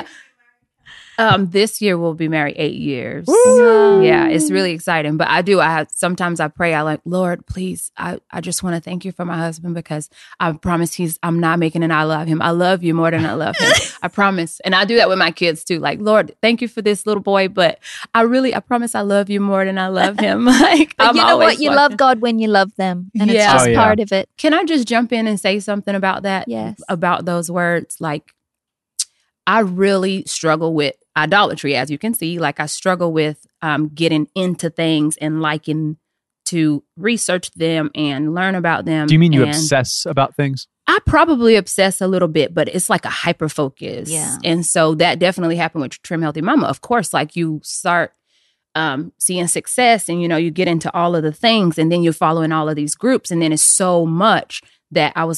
This year we'll be married 8 years. Woo! Yeah, it's really exciting. But sometimes I pray, I like, Lord, please, I just want to thank you for my husband because I promise I'm not making an idol of him. I love you more than I love him. I promise. And I do that with my kids too. Like, Lord, thank you for this little boy, but I promise I love you more than I love him. Like, But you know what? You love watching. God when you love them. And it's Yeah. just Oh, yeah. part of it. Can I just jump in and say something about that? Yes. About those words. Like, I really struggle with idolatry, as you can see. Like, I struggle with getting into things and liking to research them and learn about them. Do you mean you And obsess about things? I probably obsess a little bit, but it's like a hyper focus. Yeah. And so that definitely happened with Trim Healthy Mama. Of course, like you start seeing success and, you get into all of the things and then you're following all of these groups. And then it's so much that I was like,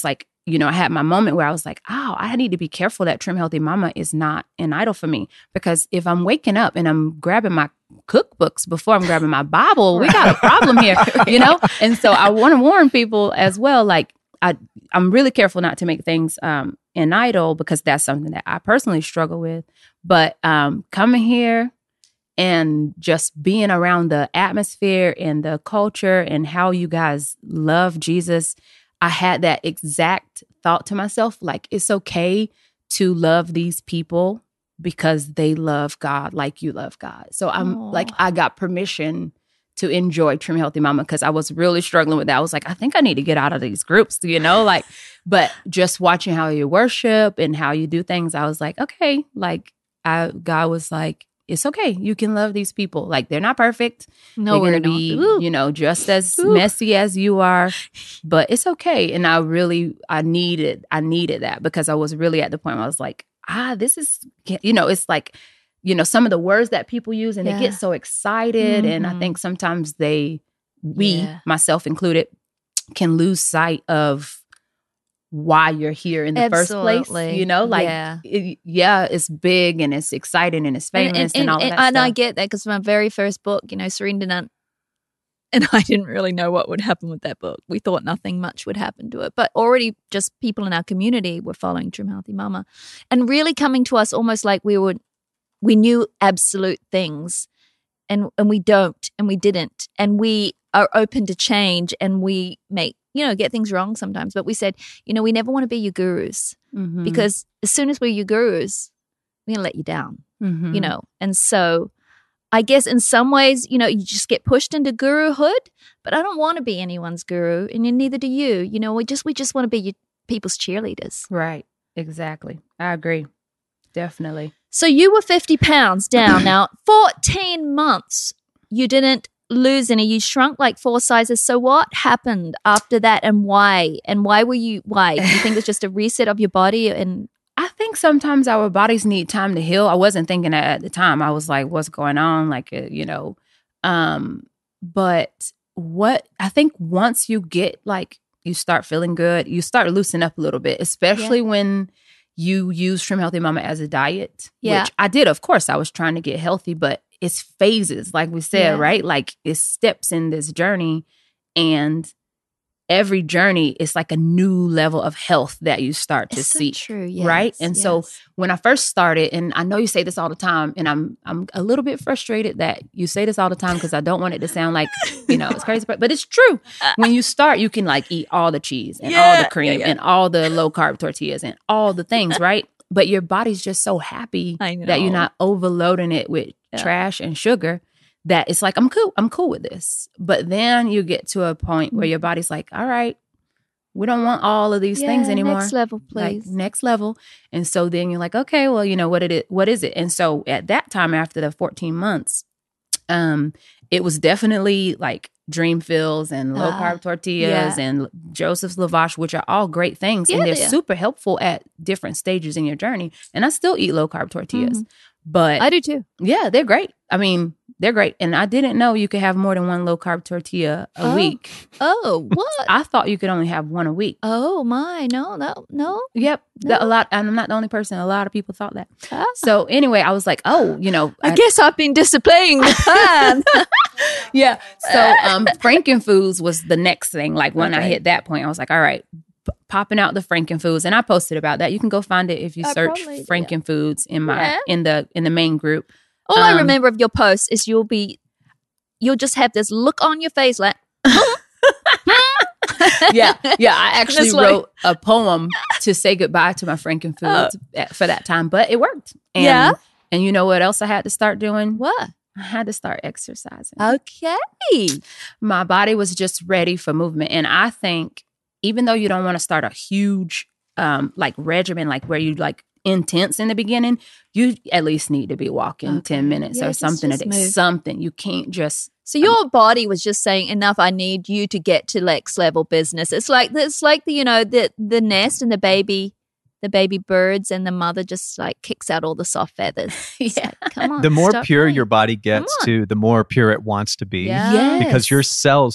I had my moment where I was like, oh, I need to be careful that Trim Healthy Mama is not an idol for me. Because if I'm waking up and I'm grabbing my cookbooks before I'm grabbing my Bible, we got a problem here, And so I want to warn people as well. Like, I'm really careful not to make things an idol, because that's something that I personally struggle with. But coming here and just being around the atmosphere and the culture and how you guys love Jesus, I had that exact thought to myself, like, it's okay to love these people because they love God like you love God. So I'm like, I got permission to enjoy Trim Healthy Mama, because I was really struggling with that. I was like, I think I need to get out of these groups, but just watching how you worship and how you do things, I was like, okay, like God was like, it's okay. You can love these people. Like, they're not perfect. No, they're going to be, just as messy as you are, but it's okay. And I needed that, because I was really at the point where I was like, this is, it's like, some of the words that people use and they get so excited. And I think sometimes myself included, can lose sight of why you're here in the first place, it's big and it's exciting and it's famous and all that stuff. And I get that, because my very first book, Serene didn't, and I didn't really know what would happen with that book. We thought nothing much would happen to it, but already just people in our community were following Trim Healthy Mama and really coming to us almost like we knew absolute things, and we don't, and we didn't, and we are open to change, and we make get things wrong sometimes. But we said, we never want to be your gurus, because as soon as we're your gurus, we're going to let you down, And so I guess in some ways, you just get pushed into guruhood, but I don't want to be anyone's guru, and neither do you. We just want to be people's cheerleaders. Right. Exactly. I agree. Definitely. So you were 50 pounds down. Now, 14 months, you didn't lose any. You shrunk like 4 sizes. So what happened after that, and why? And why? Do you think it's just a reset of your body? And I think sometimes our bodies need time to heal. I wasn't thinking that at the time. I was like, what's going on? Like, but what I think once you get you start feeling good, you start loosening up a little bit, especially when you use Trim Healthy Mama as a diet, which I did. Of course, I was trying to get healthy, but it's phases, like we said, right? Like, it's steps in this journey, and every journey is like a new level of health that you start to see. So true, yes, right? And so when I first started, and I know you say this all the time, and I'm a little bit frustrated that you say this all the time, because I don't want it to sound like, it's crazy, but it's true. When you start, you can eat all the cheese and all the cream and all the low carb tortillas and all the things, right? But your body's just so happy that you're not overloading it with trash and sugar, that it's like, I'm cool with this. But then you get to a point where your body's like, all right, we don't want all of these things anymore. Next level, please. Next level. And so then you're like, okay, well, what is it? And so at that time, after the 14 months, it was definitely like Dream Fills and low carb tortillas and Joseph's Lavash, which are all great things. And they're super helpful at different stages in your journey. And I still eat low carb tortillas. But I do too. Yeah, they're great. I mean, they're great. And I didn't know you could have more than one low carb tortilla a week. Oh, what? I thought you could only have one a week. Oh my, no. Yep. No. And I'm not the only person. A lot of people thought that. So anyway, I was like, I guess I've been displaying the plan. Yeah. So Frankenfoods was the next thing. Like when I hit that point, I was like, all right, popping out the Frankenfoods, and I posted about that. You can go find it if you search Frankenfoods in my in the main group. All I remember of your posts is you'll just have this look on your face like yeah. I actually wrote a poem to say goodbye to my Frankenfoods for that time, but it worked. And you know what else I had to start doing? What? I had to start exercising. Okay. My body was just ready for movement, and I think even though you don't want to start a huge regimen, like where you intense in the beginning, you at least need to be walking 10 minutes or something a day. Something. You can't just. So your body was just saying, enough, I need you to get to next level business. It's like the nest and the baby birds, and the mother just kicks out all the soft feathers. Come on. The more pure your body gets to, the more pure it wants to be. Yes. Because your cells,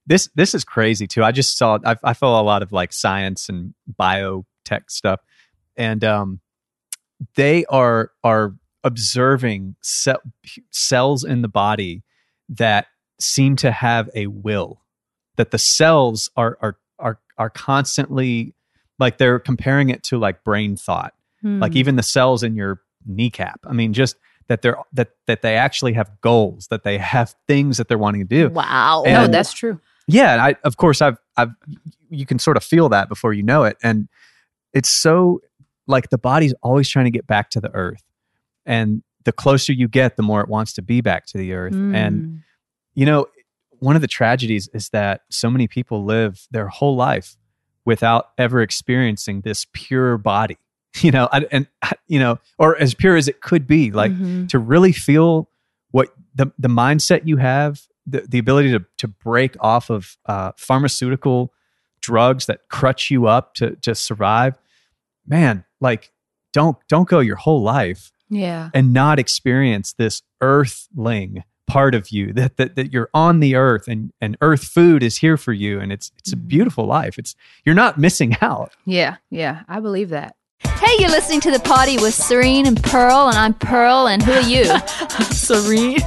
This is crazy too. I just saw. I follow a lot of like science and biotech stuff, and they are observing cells in the body that seem to have a will. That the cells are constantly, like, they're comparing it to like brain thought, like even the cells in your kneecap. I mean, just that they actually have goals, that they have things that they're wanting to do. Wow. No, that's true. Yeah, and of course I've you can sort of feel that before you know it, and it's so like the body's always trying to get back to the earth, and the closer you get, the more it wants to be back to the earth. And you know, one of the tragedies is that so many people live their whole life without ever experiencing this pure body, you know, or as pure as it could be, like to really feel what the mindset you have, the ability to break off of pharmaceutical drugs that crutch you up to just survive. Man, like don't go your whole life and not experience this earthling part of you, that you're on the earth, and earth food is here for you, and it's a beautiful life. You're not missing out. Yeah, I believe that. Hey, you're listening to The Potty with Serene and Pearl, and I'm Pearl, and who are you? Serene.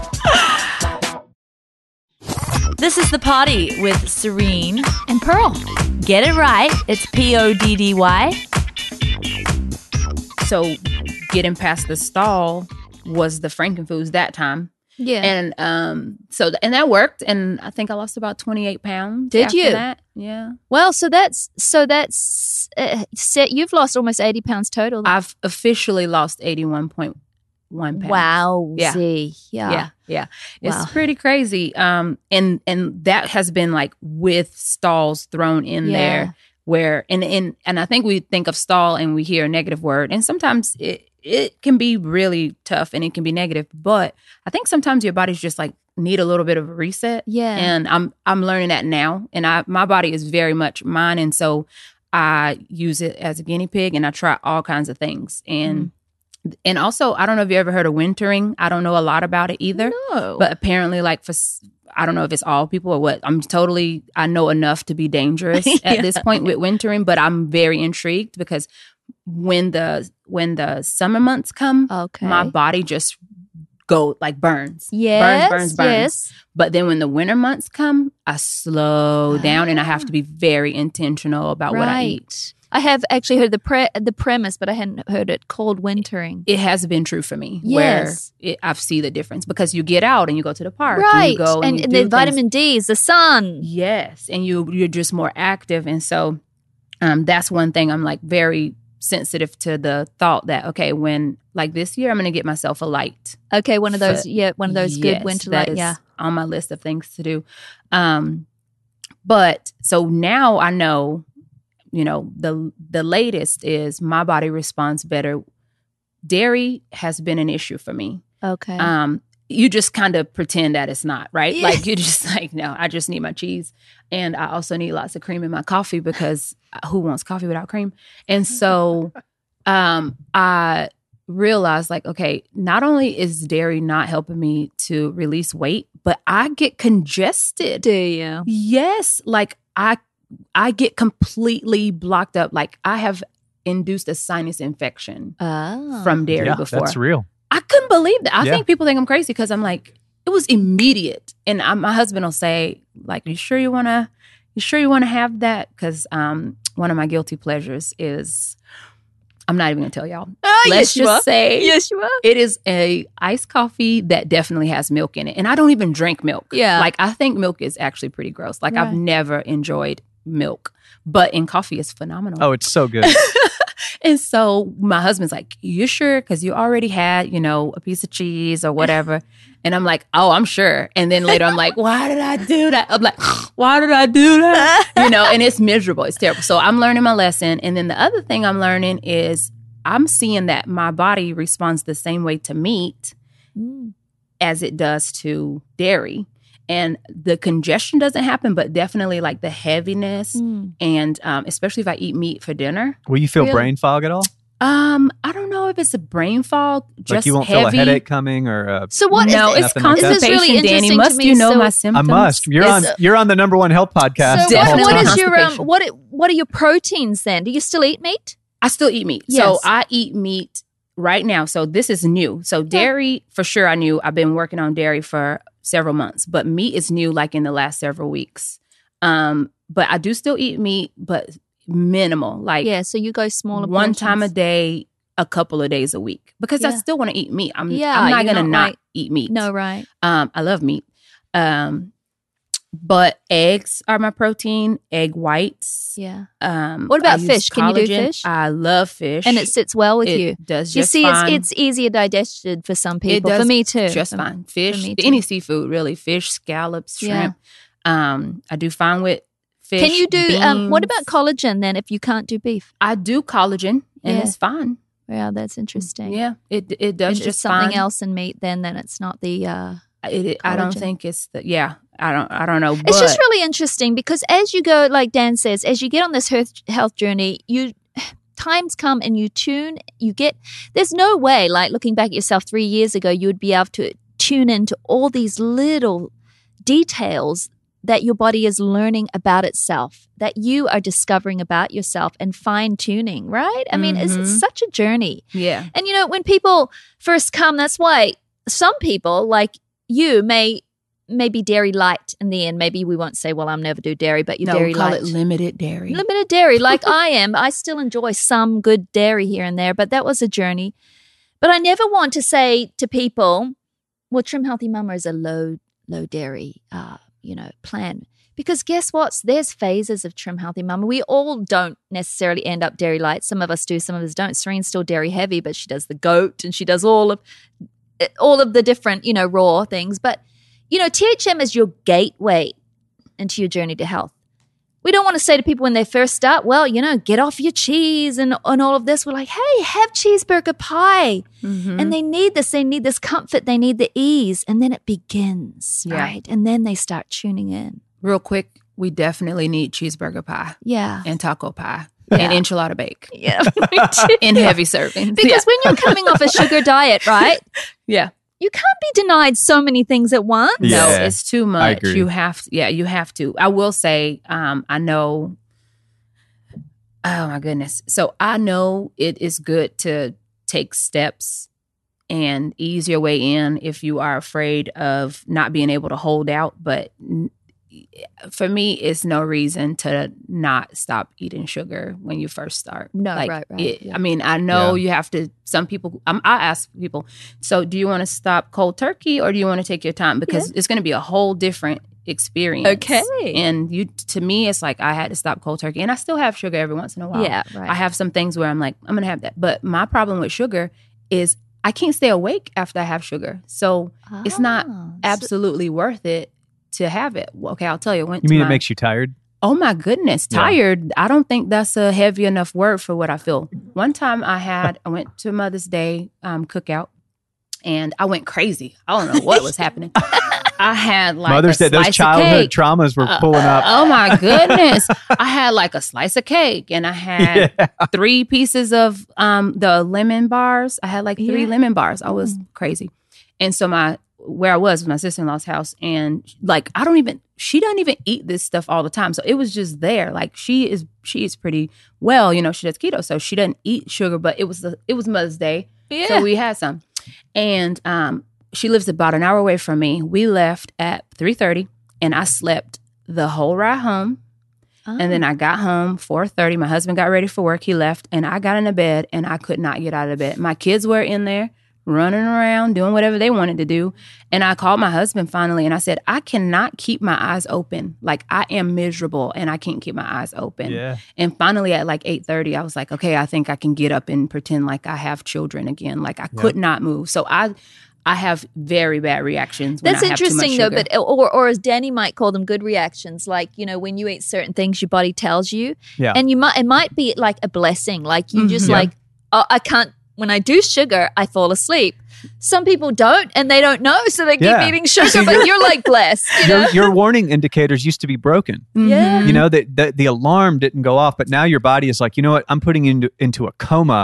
This is The Potty with Serene And Pearl. Get it right. It's PODDY. So getting past the stall was the Frankenfoods that time. Yeah. And and that worked, and I think I lost about 28 pounds. Did after you? That. Yeah. Well, so that's you've lost almost 80 pounds total. I've officially lost 81.1 pounds. Wow. Yeah. Yeah. Yeah. Wow. It's pretty crazy. And that has been like with stalls thrown in there, where and I think we think of stall and we hear a negative word, and sometimes it can be really tough and it can be negative, but I think sometimes your body's just like need a little bit of a reset. Yeah. And I'm learning that now, and my body is very much mine, and so I use it as a guinea pig, and I try all kinds of things. And also, I don't know if you ever heard of wintering. I don't know a lot about it either. No. But apparently, like I don't know if it's all people or what. I know enough to be dangerous at this point with wintering, but I'm very intrigued because when the summer months come, my body just burns. Yes. Burns. Yes. But then when the winter months come, I slow down, and I have to be very intentional about what I eat. I have actually heard the premise, but I hadn't heard it called wintering. It has been true for me. Yes. Where I see the difference because you get out and you go to the park. Right. And you go and you the do vitamin D's, the sun. Yes. And you're just more active. And so that's one thing I'm like very sensitive to the thought that, okay, when like this year, I'm going to get myself a light. Okay. One of those good winter light. Yeah. On my list of things to do. But so now I know, you know, the latest is my body responds better. Dairy has been an issue for me. Okay. You just kind of pretend that it's not, right? Yeah. Like you just like, no, I just need my cheese. And I also need lots of cream in my coffee because who wants coffee without cream? And so I realized like, okay, not only is dairy not helping me to release weight, but I get congested. Do you? Yes. Like I get completely blocked up. Like I have induced a sinus infection from dairy before. That's real. I couldn't believe that. I think people think I'm crazy because I'm like, it was immediate. And my husband will say, like, you sure you want to have that? Because one of my guilty pleasures is, I'm not even going to tell y'all. Let's just say, yes, you are. It is a iced coffee that definitely has milk in it. And I don't even drink milk. Yeah. Like, I think milk is actually pretty gross. Like, I've never enjoyed milk. But in coffee, it's phenomenal. Oh, it's so good. And so my husband's like, you sure? Because you already had, you know, a piece of cheese or whatever. And I'm like, oh, I'm sure. And then later I'm like, why did I do that? I'm like, why did I do that? You know, and it's miserable. It's terrible. So I'm learning my lesson. And then the other thing I'm learning is I'm seeing that my body responds the same way to meat as it does to dairy. And the congestion doesn't happen, but definitely like the heaviness and especially if I eat meat for dinner. Will you feel brain fog at all? I don't know if it's a brain fog, just Like you won't heavy. feel a headache coming or So what is No, this? it's Nothing like that? This is constipation, really Danny. interesting Must to me. you know So- my I symptoms? must. You're on the number one health podcast. So Definitely what is your constipation. what are your proteins then? Do you still eat meat? I still eat meat. Yes. So I eat meat right now. So this is new. So dairy, for sure, I knew. I've been working on dairy for several months, but meat is new like in the last several weeks. But I do still eat meat, but minimal. Like Yeah, so you go smaller one time a portions. day, a couple of days a week, because I Yeah. still want to eat meat. I'm Yeah, not you're going to not not right. eat meat. No, right. I love meat. But eggs are my protein, egg whites. Yeah. What about fish? Can you do fish? I love fish. And it sits well with It you. does You just see, fine. it's easier digested for some people. does For me too. just For- fine. Fish, me too. any seafood really. Fish, scallops, Yeah. shrimp. I do fine with fish. Can you do what beans. about collagen then if you can't do beef? I do collagen, and Yeah. it's fine. Yeah, that's interesting. Yeah, it does It's just just something fine. else in meat then it's not the I don't collagen. think it's the I don't know. It's just but- really interesting because as you go, like Dan says, as you get on this health journey, times come and there's no way, like looking back at yourself 3 years ago, you would be able to tune into all these little details that your body is learning about itself, that you are discovering about yourself and fine tuning, right? I mean, it's Mhm. such a journey. Yeah. And when people first come, that's why some people like you may be dairy light in the end. Maybe we won't say, well, I'll never do dairy, but you're No, dairy we call light. it limited dairy. Limited dairy, like I am. I still enjoy some good dairy here and there, but that was a journey. But I never want to say to people, well, Trim Healthy Mama is a low dairy, plan. Because guess what? There's phases of Trim Healthy Mama. We all don't necessarily end up dairy light. Some of us do, some of us don't. Serene's still dairy heavy, but she does the goat and she does all of the different, raw things. But, THM is your gateway into your journey to health. We don't want to say to people when they first start, well, get off your cheese and all of this. We're like, hey, have cheeseburger pie. Mhm. And they need this comfort. They need the ease. And then it begins, Yeah. right? And then they start tuning in. Real quick, we definitely need cheeseburger pie Yeah. and taco pie Yeah. and enchilada bake Yeah. me too. in heavy servings. Because when you're coming off a sugar diet, right? yeah. You can't be denied so many things at once. No, Yeah, it's too I much. agree. You have to. I will say, I know. Oh my goodness. So I know it is good to take steps and ease your way in if you are afraid of not being able to hold out. But for me, it's no reason to not stop eating sugar when you first start. No, right, yeah. I mean, I know you have to. Some people, I ask people, so do you want to stop cold turkey or do you want to take your time? Because it's going to be a whole different experience. Okay. And to me, it's like I had to stop cold turkey, and I still have sugar every once in a while. Yeah, right. I have some things where I'm like, I'm going to have that. But my problem with sugar is I can't stay awake after I have sugar. So it's not absolutely worth it to have it. Okay, I'll tell you. You mean it makes you tired? Oh my goodness, Yeah. tired. I don't think that's a heavy enough word for what I feel. One time I went to Mother's Day cookout and I went crazy. I don't know what was happening. I had like Mother's a Day, those slice of childhood cake. traumas were pulling up. Oh my goodness. I had like a slice of cake and I had 3 pieces of the lemon bars. I had like 3 lemon bars. I was crazy. And so where I was my sister-in-law's house, and like she doesn't even eat this stuff all the time. So it was just there. Like she eats pretty well, she does keto, so she doesn't eat sugar, but it was Mother's Day. Yeah. So we had some. And she lives about an hour away from me. We left at 3:30 and I slept the whole ride home. And then I got home 4:30. My husband got ready for work. He left and I got into bed and I could not get out of bed. My kids were in there running around, doing whatever they wanted to do. And I called my husband finally and I said, I cannot keep my eyes open. Like I am miserable and I can't keep my eyes open. Yeah. And finally at like 8:30, I was like, okay, I think I can get up and pretend like I have children again. Like I could not move. So I have very bad reactions when That's I have too much interesting though, sugar. but or as Danny might call them, good reactions. Like when you eat certain things, your body tells you, Yeah. and it might be like a blessing. Like you just Yeah. like, oh, I can't. When I do sugar, I fall asleep. Some people don't, and they don't know, so they keep Yeah. eating sugar. But you're like blessed. Your warning indicators used to be broken. Yeah. You know, that the alarm didn't go off, but now your body is like, you know what? I'm putting into a coma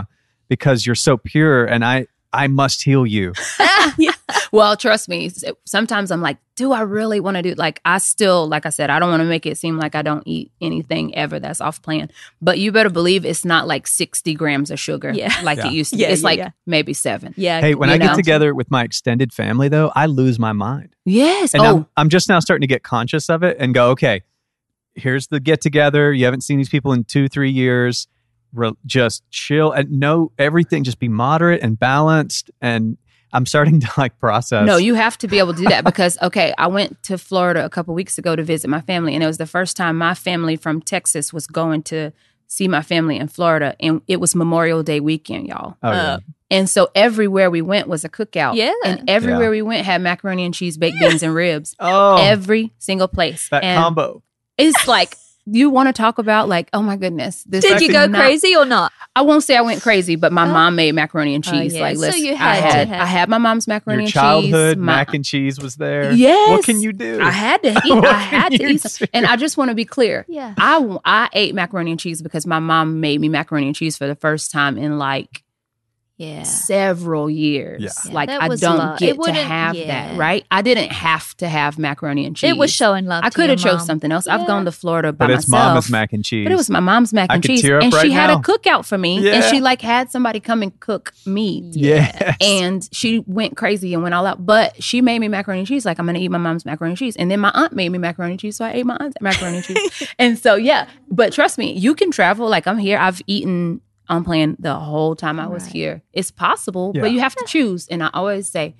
because you're so pure, and I must heal you. Yeah. Well, trust me, sometimes I'm like, do I really want to do, like, I still, like I said, I don't want to make it seem like I don't eat anything ever that's off plan. But you better believe it's not like 60 grams of sugar like it used to be. It's maybe 7. Yeah. Hey, when I get together with my extended family, though, I lose my mind. Yes. And I'm just now starting to get conscious of it and go, okay, here's the get together. You haven't seen these people in 2-3 years. Just chill and know everything. Just be moderate and balanced. And I'm starting to like process. No, you have to be able to do that because, okay, I went to Florida a couple weeks ago to visit my family, and it was the first time my family from Texas was going to see my family in Florida, and it was Memorial Day weekend, y'all. Oh, yeah. And so everywhere we went was a cookout. Yeah. And everywhere we went had macaroni and cheese, baked beans, and ribs. Oh, Every single place. that And combo. it's like, you want to talk about like, oh my goodness. This Did you go crazy or not? I won't say I went crazy, but my mom made macaroni and cheese. yeah. Like, So listen, you had to have- I had my mom's macaroni Your and childhood cheese. mac and cheese was there. Yes. What can you do? I had to eat. I had to eat some. And I just want to be clear. Yeah. I ate macaroni and cheese because my mom made me macaroni and cheese for the first time in like Yeah. several years. Yeah. Like that I was don't love. get It to wouldn't- have yeah. that, right? I didn't have to have macaroni and cheese. It was showing love. I to could your have chose mom. something else. I've gone to Florida by but it's myself. mama's mac and cheese. But it was my mom's mac I and could cheese. tear up And right she had now. a cookout for me. Yeah. And she like had somebody come and cook me. Yes. And she went crazy and went all out. But she made me macaroni and cheese. Like, I'm going to eat my mom's macaroni and cheese. And then my aunt made me macaroni and cheese. So I ate my aunt's macaroni and cheese. And so, yeah. But trust me, you can travel. Like, I'm here. I've eaten on plan the whole time I was here. It's possible, Yeah. but you have to choose. And I always say,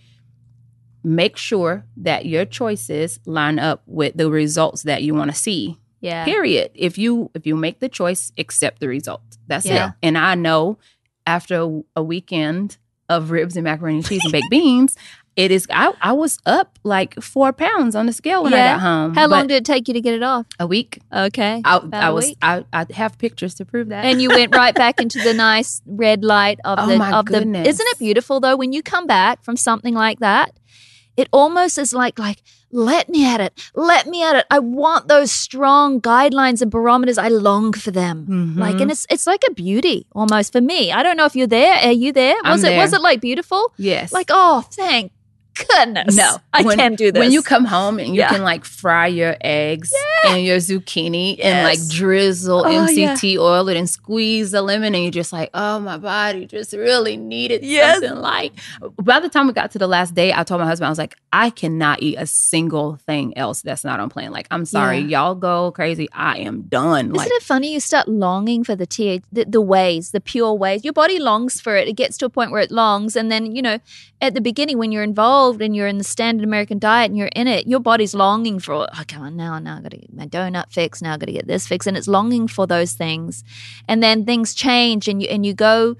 make sure that your choices line up with the results that you want to see. Yeah. Period. If you make the choice, accept the result. That's Yeah. it. And I know after a weekend of ribs and macaroni and cheese and baked beans, it is. I was up like 4 pounds on the scale when I got home. How long But did it take you to get it off? a week? Okay. I About a was. week. I have pictures to prove that. And you went right back into the nice red light of Oh, the my goodness. Isn't it beautiful though when you come back from something like that? It almost is like let me at it. Let me at it. I want those strong guidelines and barometers. I long for them. Mhm. Like, and it's like a beauty almost for me. I don't know if you're there. Are you there? Was I'm it there. like beautiful? Yes. Like, oh, thank goodness. No, I when, can do this. When you come home and you Yeah. can like fry your eggs and your zucchini and like Yes. drizzle Oh, MCT oil it and squeeze the lemon and you're just like, oh, my body just really needed Yes. something light. By the time we got to the last day, I told my husband, I was like, I cannot eat a single thing else that's not on plan. Like, I'm sorry, y'all go crazy. I am done. Like, Isn't it funny? You start longing for the ways, the pure ways. Your body longs for it. It gets to a point where it longs. And then, at the beginning when you're involved and you're in the standard American diet and you're in it, your body's longing for, oh, come on, now I got to get my donut fixed. Now I got to get this fixed. And it's longing for those things. And then things change and you go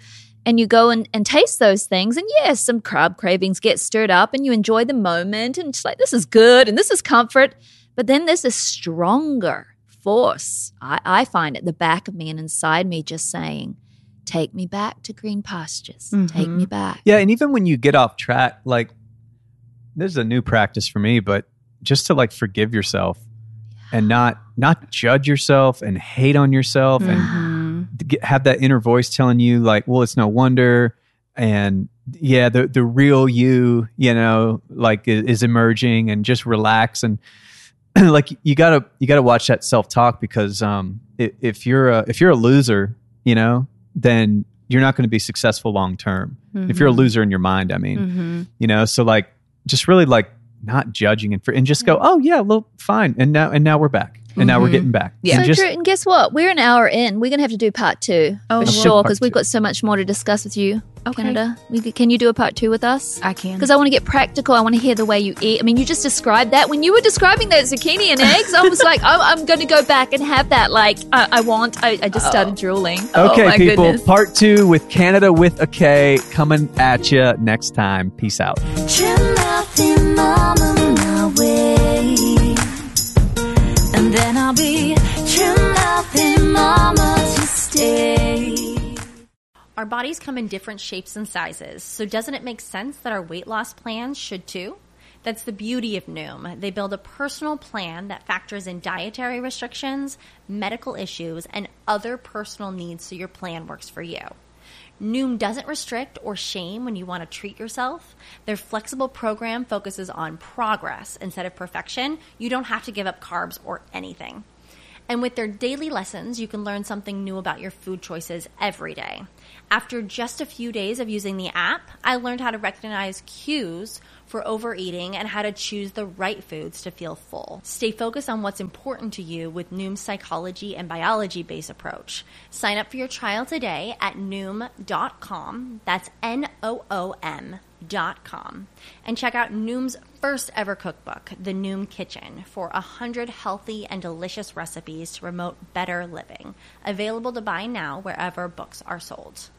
and taste those things. And yes, some carb cravings get stirred up and you enjoy the moment. And it's like, this is good and this is comfort. But then there's a stronger force. I find at the back of me and inside me just saying, take me back to green pastures. Take me back. Yeah, and even when you get off track, like this is a new practice for me, but just to like forgive yourself and not judge yourself and hate on yourself and have that inner voice telling you like, well, it's no wonder. And yeah, the real you, like is emerging, and just relax. And like you gotta watch that self-talk because if you're a loser, then you're not going to be successful long term. If you're a loser in your mind, I mean, so like just really like not judging and just go, oh yeah, well, fine. And now we're back. And now we're getting back. Yeah. And So true. And guess what? We're an hour in. We're going to have to do part 2 Oh, for well. sure Part because we've 2. got so much more to discuss with you, Okay. Canada. Can you do a part 2 with us? I can. Because I want to get practical. I want to hear the way you eat. I mean, you just described that. When you were describing that zucchini and eggs, I was like, I'm going to go back and have that. Like, I just started drooling. Okay, my people, goodness. part 2 with Canada with a K coming at you next time. Peace out. Trim nothing, mama, my way. And then I'll be trim nothing, mama, to stay. Our bodies come in different shapes and sizes, so doesn't it make sense that our weight loss plans should too? That's the beauty of Noom. They build a personal plan that factors in dietary restrictions, medical issues, and other personal needs so your plan works for you. Noom doesn't restrict or shame when you want to treat yourself. Their flexible program focuses on progress instead of perfection. You don't have to give up carbs or anything. And with their daily lessons, you can learn something new about your food choices every day. After just a few days of using the app, I learned how to recognize cues for overeating and how to choose the right foods to feel full. Stay focused on what's important to you with Noom's psychology and biology-based approach. Sign up for your trial today at Noom.com. That's Noom.com. And check out Noom's first ever cookbook, The Noom Kitchen, for 100 healthy and delicious recipes to promote better living. Available to buy now wherever books are sold.